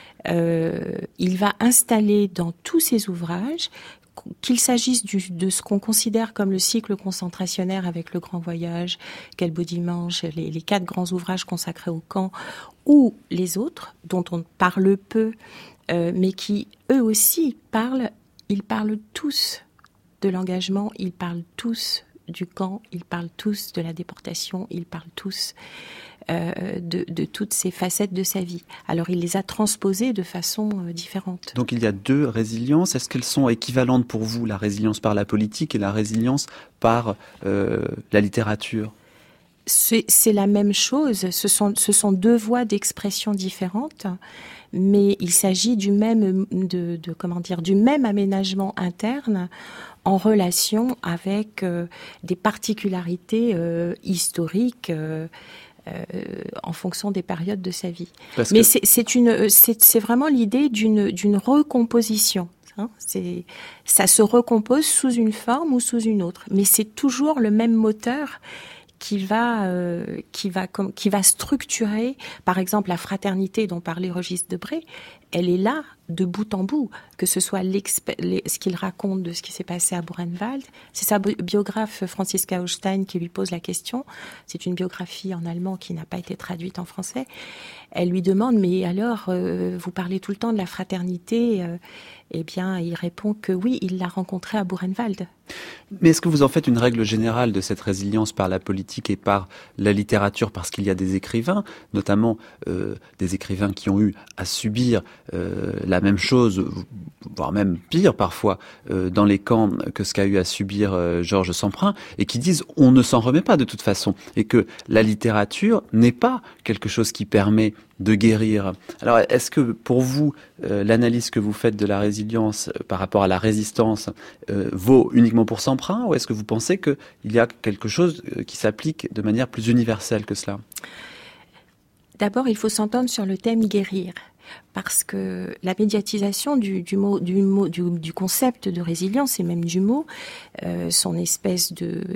il va installer dans tous ses ouvrages, qu'il s'agisse de ce qu'on considère comme le cycle concentrationnaire avec le Grand Voyage, Quel beau dimanche, les 4 grands ouvrages consacrés au camp, ou les autres, dont on parle peu, mais qui, eux aussi, ils parlent tous de l'engagement, ils parlent tous du camp, ils parlent tous de la déportation, ils parlent tous de toutes ces facettes de sa vie. Alors il les a transposées de façon différente. Donc il y a 2 résiliences. Est-ce qu'elles sont équivalentes pour vous, la résilience par la politique et la résilience par la littérature ? C'est la même chose. Ce sont 2 voies d'expression différentes, mais il s'agit du même du même aménagement interne en relation avec des particularités historiques. En fonction des périodes de sa vie. Mais c'est vraiment l'idée d'une recomposition. Ça se recompose sous une forme ou sous une autre, mais c'est toujours le même moteur qui va structurer, par exemple, la fraternité dont parlait Régis Debray. Elle est là de bout en bout, que ce soit ce qu'il raconte de ce qui s'est passé à Buchenwald. C'est sa biographe Franziska Holstein qui lui pose la question. C'est une biographie en allemand qui n'a pas été traduite en français. Elle lui demande, mais alors, vous parlez tout le temps de la fraternité Eh bien, il répond que oui, il l'a rencontrée à Buchenwald. Mais est-ce que vous en faites une règle générale de cette résilience par la politique et par la littérature, parce qu'il y a des écrivains, notamment des écrivains qui ont eu à subir la même chose, voire même pire parfois, dans les camps que ce qu'a eu à subir Georges Semprin, et qui disent on ne s'en remet pas de toute façon, et que la littérature n'est pas quelque chose qui permet de guérir. Alors, est-ce que pour vous, l'analyse que vous faites de la résilience par rapport à la résistance vaut uniquement pour Semprin, ou est-ce que vous pensez qu'il y a quelque chose qui s'applique de manière plus universelle que cela ? D'abord, il faut s'entendre sur le thème guérir, parce que la médiatisation du concept de résilience et même du mot, son espèce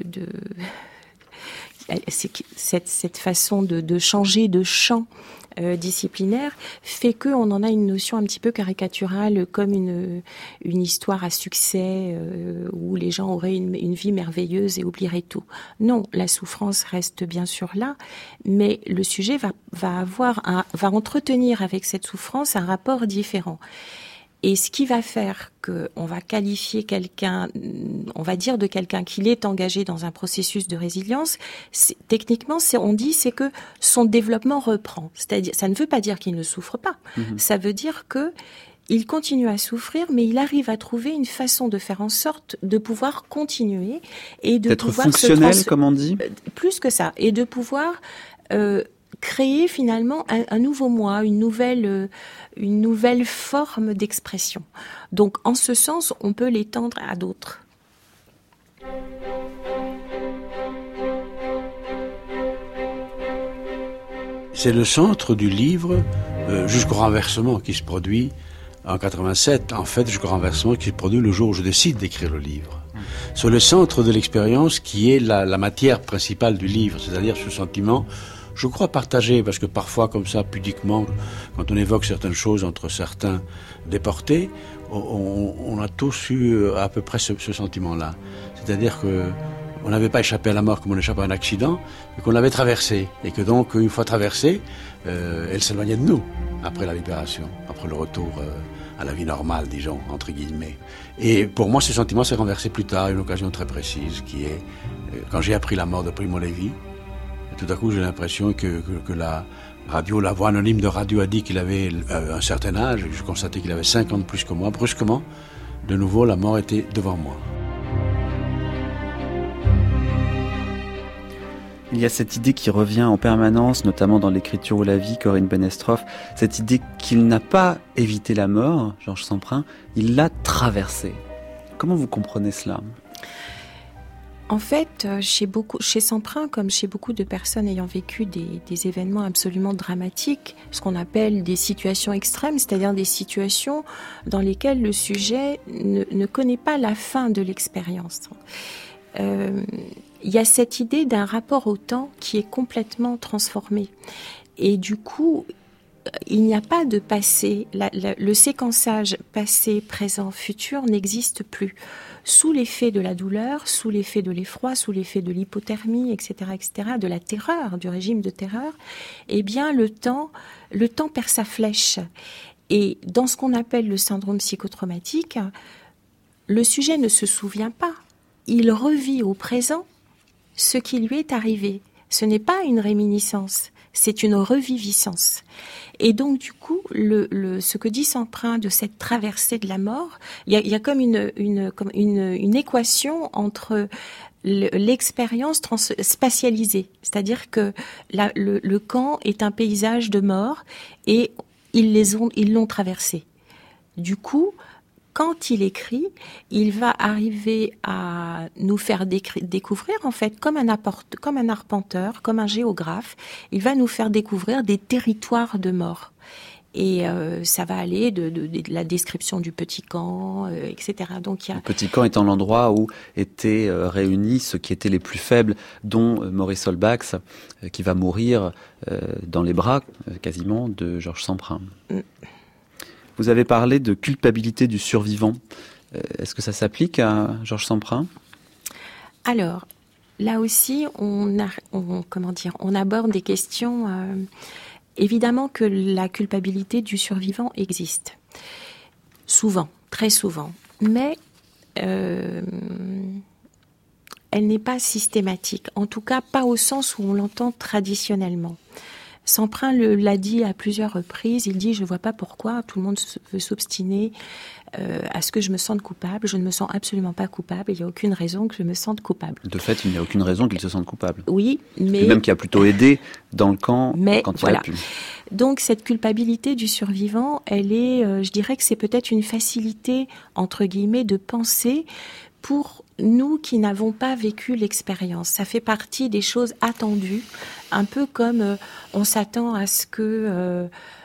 cette façon de changer de champ disciplinaire fait qu'on en a une notion un petit peu caricaturale, comme une histoire à succès où les gens auraient une vie merveilleuse et oublieraient tout. Non, la souffrance reste bien sûr là, mais le sujet va entretenir avec cette souffrance un rapport différent. Et ce qui va faire qu'on va qualifier quelqu'un, on va dire de quelqu'un qu'il est engagé dans un processus de résilience, techniquement, on dit que son développement reprend. C'est-à-dire, ça ne veut pas dire qu'il ne souffre pas. Ça veut dire que il continue à souffrir, mais il arrive à trouver une façon de faire en sorte de pouvoir continuer et de d'être pouvoir fonctionnel, comme on dit. Plus que ça, et de pouvoir créer finalement un nouveau moi, une nouvelle forme d'expression. Donc, en ce sens, on peut l'étendre à d'autres. C'est le centre du livre jusqu'au renversement qui se produit en 87, en fait, jusqu'au renversement qui se produit le jour où je décide d'écrire le livre. C'est le centre de l'expérience qui est la matière principale du livre, c'est-à-dire ce sentiment, je crois, partagé, parce que parfois, comme ça, pudiquement, quand on évoque certaines choses entre certains déportés, on a tous eu à peu près ce sentiment-là. C'est-à-dire que on n'avait pas échappé à la mort comme on échappe à un accident, mais qu'on l'avait traversée. Et que donc, une fois traversée, elle s'éloignait de nous, après la libération, après le retour à la vie normale, disons, entre guillemets. Et pour moi, ce sentiment s'est renversé plus tard, une occasion très précise, qui est, quand j'ai appris la mort de Primo Levi, tout à coup, j'ai l'impression que la radio, la voix anonyme de radio a dit qu'il avait un certain âge, et je constatais qu'il avait 5 ans de plus que moi. Brusquement, de nouveau, la mort était devant moi. Il y a cette idée qui revient en permanence, notamment dans l'écriture ou la vie, Corinne Benestroff, cette idée qu'il n'a pas évité la mort, Georges Semprin, il l'a traversée. Comment vous comprenez cela ? En fait, chez Semprin, comme chez beaucoup de personnes ayant vécu des événements absolument dramatiques, ce qu'on appelle des situations extrêmes, c'est-à-dire des situations dans lesquelles le sujet ne connaît pas la fin de l'expérience. Il y a cette idée d'un rapport au temps qui est complètement transformé. Et du coup, il n'y a pas de passé. Le séquençage passé, présent, futur n'existe plus. Sous l'effet de la douleur, sous l'effet de l'effroi, sous l'effet de l'hypothermie, etc., de la terreur, du régime de terreur, eh bien, le temps perd sa flèche. Et dans ce qu'on appelle le syndrome psychotraumatique, le sujet ne se souvient pas. Il revit au présent ce qui lui est arrivé. Ce n'est pas une réminiscence, c'est une reviviscence. Et donc, du coup, ce que dit Semprin de cette traversée de la mort, il y a comme une équation entre l'expérience spatialisée. C'est-à-dire que le camp est un paysage de mort et ils l'ont traversé. Du coup, quand il écrit, il va arriver à nous faire découvrir, en fait, comme un arpenteur, comme un géographe, il va nous faire découvrir des territoires de mort. Et ça va aller de la description du petit camp, etc. Donc, le petit camp étant l'endroit où étaient réunis ceux qui étaient les plus faibles, dont Maurice Olbachs, qui va mourir dans les bras, quasiment, de Georges Semprin. Vous avez parlé de culpabilité du survivant. Est-ce que ça s'applique à Georges Semprin ? Alors, là aussi, on aborde des questions. Évidemment que la culpabilité du survivant existe. Souvent, très souvent. Mais elle n'est pas systématique. En tout cas, pas au sens où on l'entend traditionnellement. Semprin l'a dit à plusieurs reprises, il dit « je ne vois pas pourquoi tout le monde veut s'obstiner à ce que je me sente coupable. Je ne me sens absolument pas coupable, il n'y a aucune raison que je me sente coupable. » De fait, il n'y a aucune raison qu'il se sente coupable. Oui, mais... Lui-même qui a plutôt aidé dans le camp quand il a pu. Donc cette culpabilité du survivant, elle est, je dirais que c'est peut-être une facilité, entre guillemets, de penser pour nous qui n'avons pas vécu l'expérience. Ça fait partie des choses attendues, un peu comme on s'attend à ce que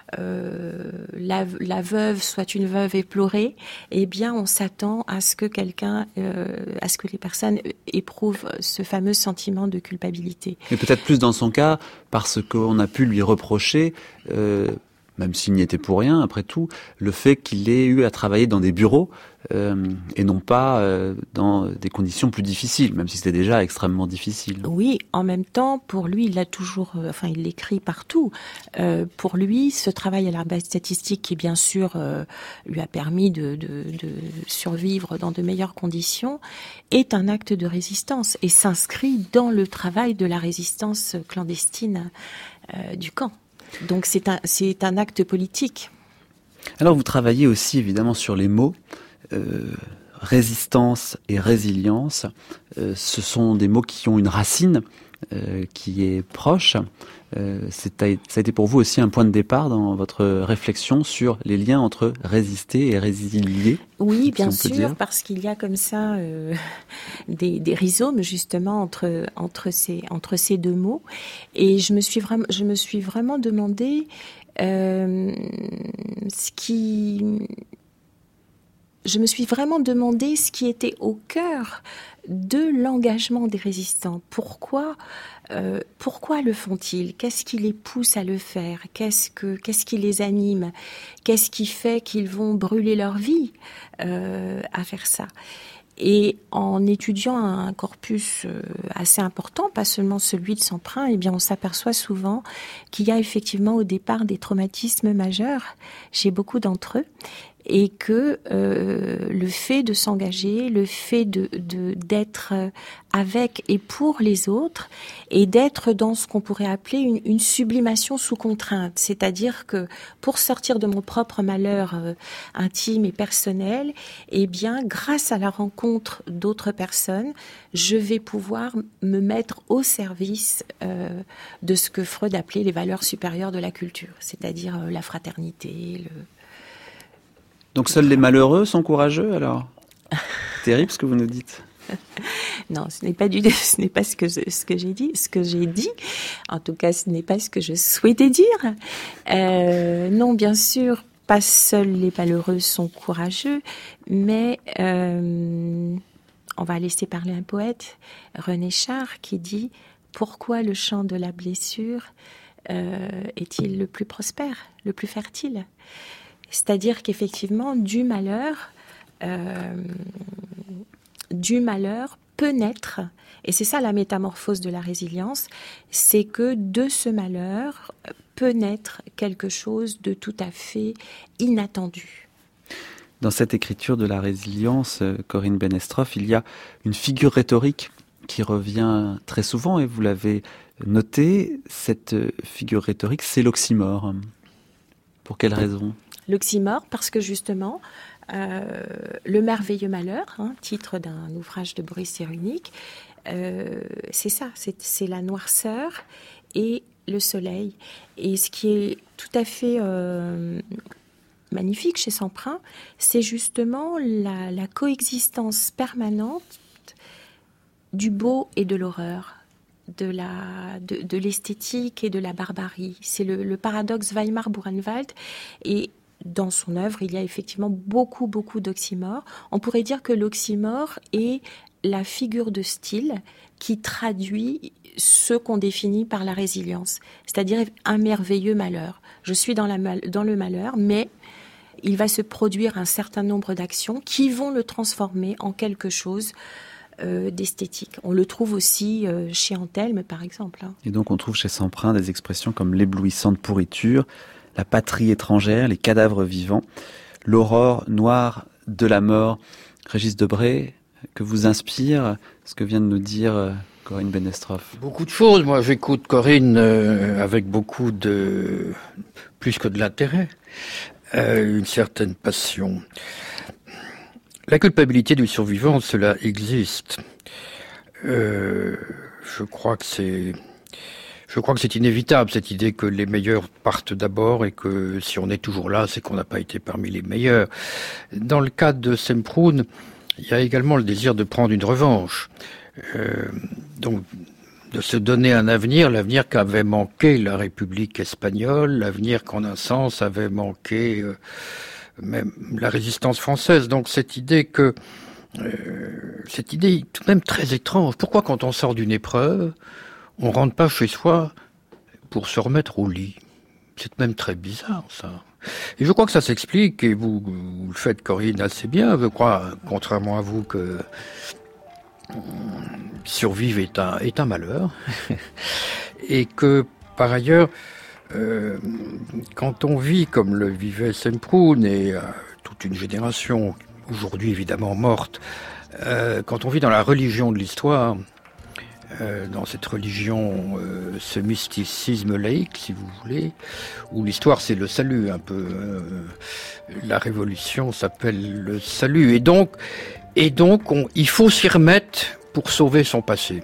la veuve soit une veuve éplorée, eh bien on s'attend à ce que à ce que les personnes éprouvent ce fameux sentiment de culpabilité. Et peut-être plus dans son cas, parce qu'on a pu lui reprocher, même s'il n'y était pour rien, après tout, le fait qu'il ait eu à travailler dans des bureaux et non pas dans des conditions plus difficiles, même si c'était déjà extrêmement difficile. Oui, en même temps, pour lui, il l'a toujours, il l'écrit partout. Pour lui, ce travail à la base statistique, qui bien sûr lui a permis de survivre dans de meilleures conditions, est un acte de résistance et s'inscrit dans le travail de la résistance clandestine du camp. Donc c'est un acte politique. Alors vous travaillez aussi évidemment sur les mots. Résistance et résilience, ce sont des mots qui ont une racine qui est proche. Ça a été pour vous aussi un point de départ dans votre réflexion sur les liens entre résister et résilier. Oui, bien sûr, parce qu'il y a comme ça des rhizomes justement entre ces deux mots. Et je me suis vraiment demandé ce qui était au cœur de l'engagement des résistants. Pourquoi le font-ils ? Qu'est-ce qui les pousse à le faire ? Qu'est-ce qui les anime ? Qu'est-ce qui fait qu'ils vont brûler leur vie à faire ça ? Et en étudiant un corpus assez important, pas seulement celui de Semprin, eh bien on s'aperçoit souvent qu'il y a effectivement au départ des traumatismes majeurs chez beaucoup d'entre eux. Et que le fait de s'engager, le fait d'être avec et pour les autres, et d'être dans ce qu'on pourrait appeler une sublimation sous contrainte, c'est-à-dire que pour sortir de mon propre malheur intime et personnel, eh bien, grâce à la rencontre d'autres personnes, je vais pouvoir me mettre au service de ce que Freud appelait les valeurs supérieures de la culture, c'est-à-dire la fraternité, Donc seuls les malheureux sont courageux, alors ? Terrible ce que vous nous dites. Non, ce n'est pas ce que j'ai dit. En tout cas, ce n'est pas ce que je souhaitais dire. Non, bien sûr, pas seuls les malheureux sont courageux, mais on va laisser parler un poète, René Char, qui dit « Pourquoi le champ de la blessure est-il le plus prospère, le plus fertile ?» C'est-à-dire qu'effectivement, du malheur peut naître, et c'est ça la métamorphose de la résilience, c'est que de ce malheur peut naître quelque chose de tout à fait inattendu. Dans cette écriture de la résilience, Corinne Benestroff, il y a une figure rhétorique qui revient très souvent, et vous l'avez noté, cette figure rhétorique, c'est l'oxymore. Pour quelle raison ? L'oxymore, parce que justement, le merveilleux malheur, titre d'un ouvrage de Boris Cyrulnik, c'est ça, c'est la noirceur et le soleil. Et ce qui est tout à fait magnifique chez Semprin, c'est justement la coexistence permanente du beau et de l'horreur, de l'esthétique et de la barbarie. C'est le paradoxe Weimar-Buchenwald, et dans son œuvre, il y a effectivement beaucoup d'oxymores. On pourrait dire que l'oxymore est la figure de style qui traduit ce qu'on définit par la résilience, c'est-à-dire un merveilleux malheur. Je suis dans le malheur, mais il va se produire un certain nombre d'actions qui vont le transformer en quelque chose d'esthétique. On le trouve aussi chez Antelme, par exemple. Et donc on trouve chez Semprin des expressions comme l'éblouissante pourriture, la patrie étrangère, les cadavres vivants, l'aurore noire de la mort. Régis Debray, que vous inspire ce que vient de nous dire Corinne Benestroff? Beaucoup de choses. Moi, j'écoute Corinne avec beaucoup de... plus que de l'intérêt, une certaine passion. La culpabilité du survivant, cela existe. Je crois que c'est inévitable, cette idée que les meilleurs partent d'abord et que si on est toujours là, c'est qu'on n'a pas été parmi les meilleurs. Dans le cas de Semprún, il y a également le désir de prendre une revanche. Donc, de se donner un avenir, l'avenir qu'avait manqué la République espagnole, l'avenir qu'en un sens avait manqué même la résistance française. Donc cette idée tout de même très étrange. Pourquoi quand on sort d'une épreuve, on rentre pas chez soi pour se remettre au lit? C'est même très bizarre, ça. Et je crois que ça s'explique, et vous le faites, Corinne, assez bien. Je crois, contrairement à vous, que survivre est un malheur. Et que, par ailleurs, quand on vit comme le vivait Semprún et toute une génération, aujourd'hui évidemment morte, quand on vit dans la religion de l'histoire, dans cette religion, ce mysticisme laïque, si vous voulez, où l'histoire c'est le salut, un peu. La révolution s'appelle le salut. Et donc il faut s'y remettre pour sauver son passé.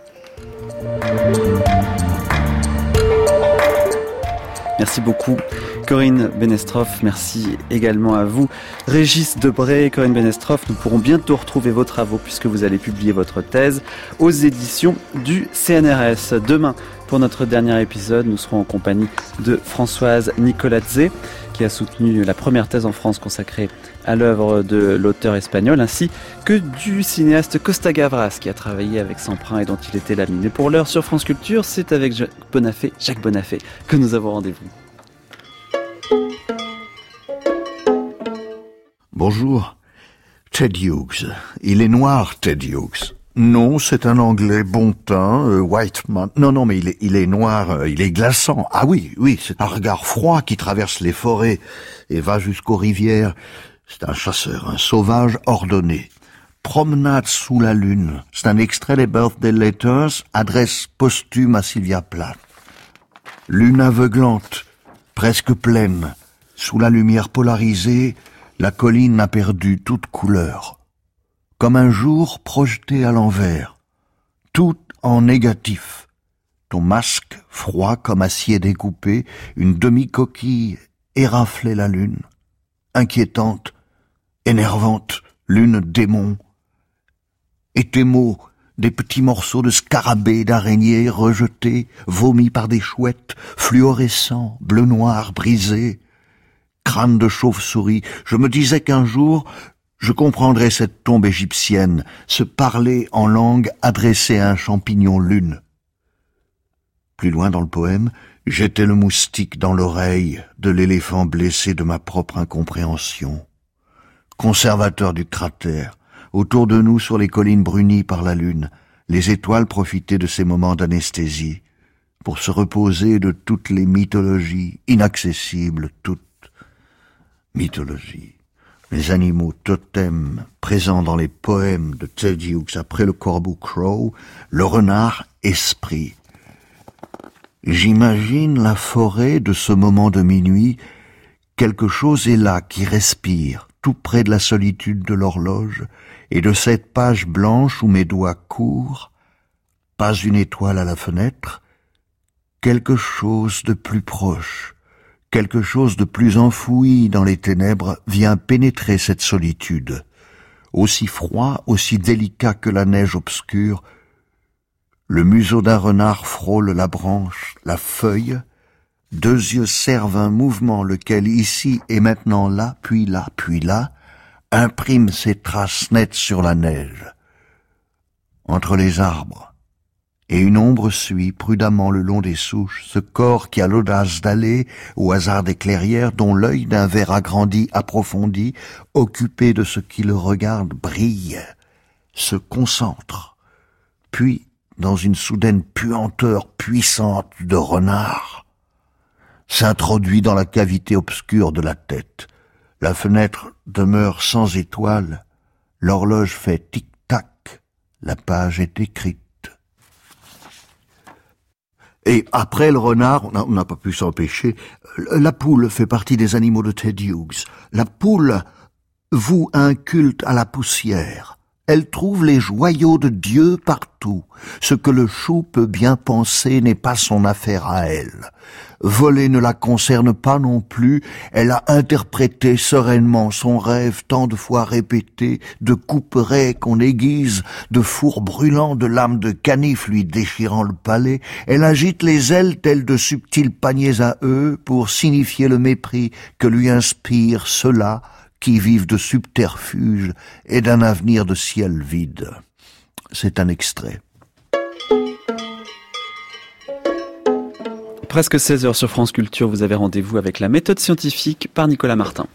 Merci beaucoup Corinne Benestroff, merci également à vous. Régis Debray, Corinne Benestroff, nous pourrons bientôt retrouver vos travaux puisque vous allez publier votre thèse aux éditions du CNRS. Demain, pour notre dernier épisode, nous serons en compagnie de Françoise Nicoladze, qui a soutenu la première thèse en France consacrée à l'œuvre de l'auteur espagnol, ainsi que du cinéaste Costa Gavras, qui a travaillé avec Semprin et dont il était l'ami. Mais pour l'heure, sur France Culture, c'est avec Jacques Bonafé, que nous avons rendez-vous. Bonjour. Ted Hughes. Il est noir, Ted Hughes. Non, c'est un Anglais bon teint, white man. Non, mais il est noir, il est glaçant. Ah oui, c'est un regard froid qui traverse les forêts et va jusqu'aux rivières. C'est un chasseur, un sauvage ordonné. Promenade sous la lune. C'est un extrait des Birthday Letters, adresse posthume à Sylvia Plath. Lune aveuglante, presque pleine. Sous la lumière polarisée, la colline a perdu toute couleur. Comme un jour projeté à l'envers. Tout en négatif. Ton masque, froid comme acier découpé, une demi-coquille éraflait la lune. Inquiétante, énervante, lune démon. Et tes mots, des petits morceaux de scarabées, d'araignées rejetés, vomis par des chouettes, fluorescents, bleu-noir, brisés. Crâne de chauve-souris, je me disais qu'un jour, je comprendrais cette tombe égyptienne, se parler en langue adressée à un champignon lune. Plus loin dans le poème, j'étais le moustique dans l'oreille de l'éléphant blessé de ma propre incompréhension. Conservateur du cratère, autour de nous sur les collines brunies par la lune, les étoiles profitaient de ces moments d'anesthésie pour se reposer de toutes les mythologies inaccessibles, toutes mythologies. Les animaux totems présents dans les poèmes de Ted Hughes après le corbeau Crow, le renard esprit. J'imagine la forêt de ce moment de minuit, quelque chose est là qui respire, tout près de la solitude de l'horloge, et de cette page blanche où mes doigts courent, pas une étoile à la fenêtre, quelque chose de plus proche. Quelque chose de plus enfoui dans les ténèbres vient pénétrer cette solitude. Aussi froid, aussi délicat que la neige obscure, le museau d'un renard frôle la branche, la feuille, deux yeux servent un mouvement lequel ici et maintenant là, puis là, imprime ses traces nettes sur la neige. Entre les arbres, et une ombre suit prudemment le long des souches ce corps qui a l'audace d'aller au hasard des clairières dont l'œil d'un ver agrandi, approfondi, occupé de ce qui le regarde, brille, se concentre, puis, dans une soudaine puanteur puissante de renard, s'introduit dans la cavité obscure de la tête. La fenêtre demeure sans étoile, l'horloge fait tic-tac, la page est écrite. Et après le renard, on n'a pas pu s'empêcher, la poule fait partie des animaux de Ted Hughes. La poule voue un culte à la poussière. Elle trouve les joyaux de Dieu partout. Ce que le chou peut bien penser n'est pas son affaire à elle. Voler ne la concerne pas non plus. Elle a interprété sereinement son rêve tant de fois répété, de couperets qu'on aiguise, de fours brûlants, de lames de canif lui déchirant le palais. Elle agite les ailes telles de subtils paniers à œufs pour signifier le mépris que lui inspirent ceux-là qui vivent de subterfuges et d'un avenir de ciel vide. C'est un extrait. Presque 16h sur France Culture, vous avez rendez-vous avec la méthode scientifique par Nicolas Martin.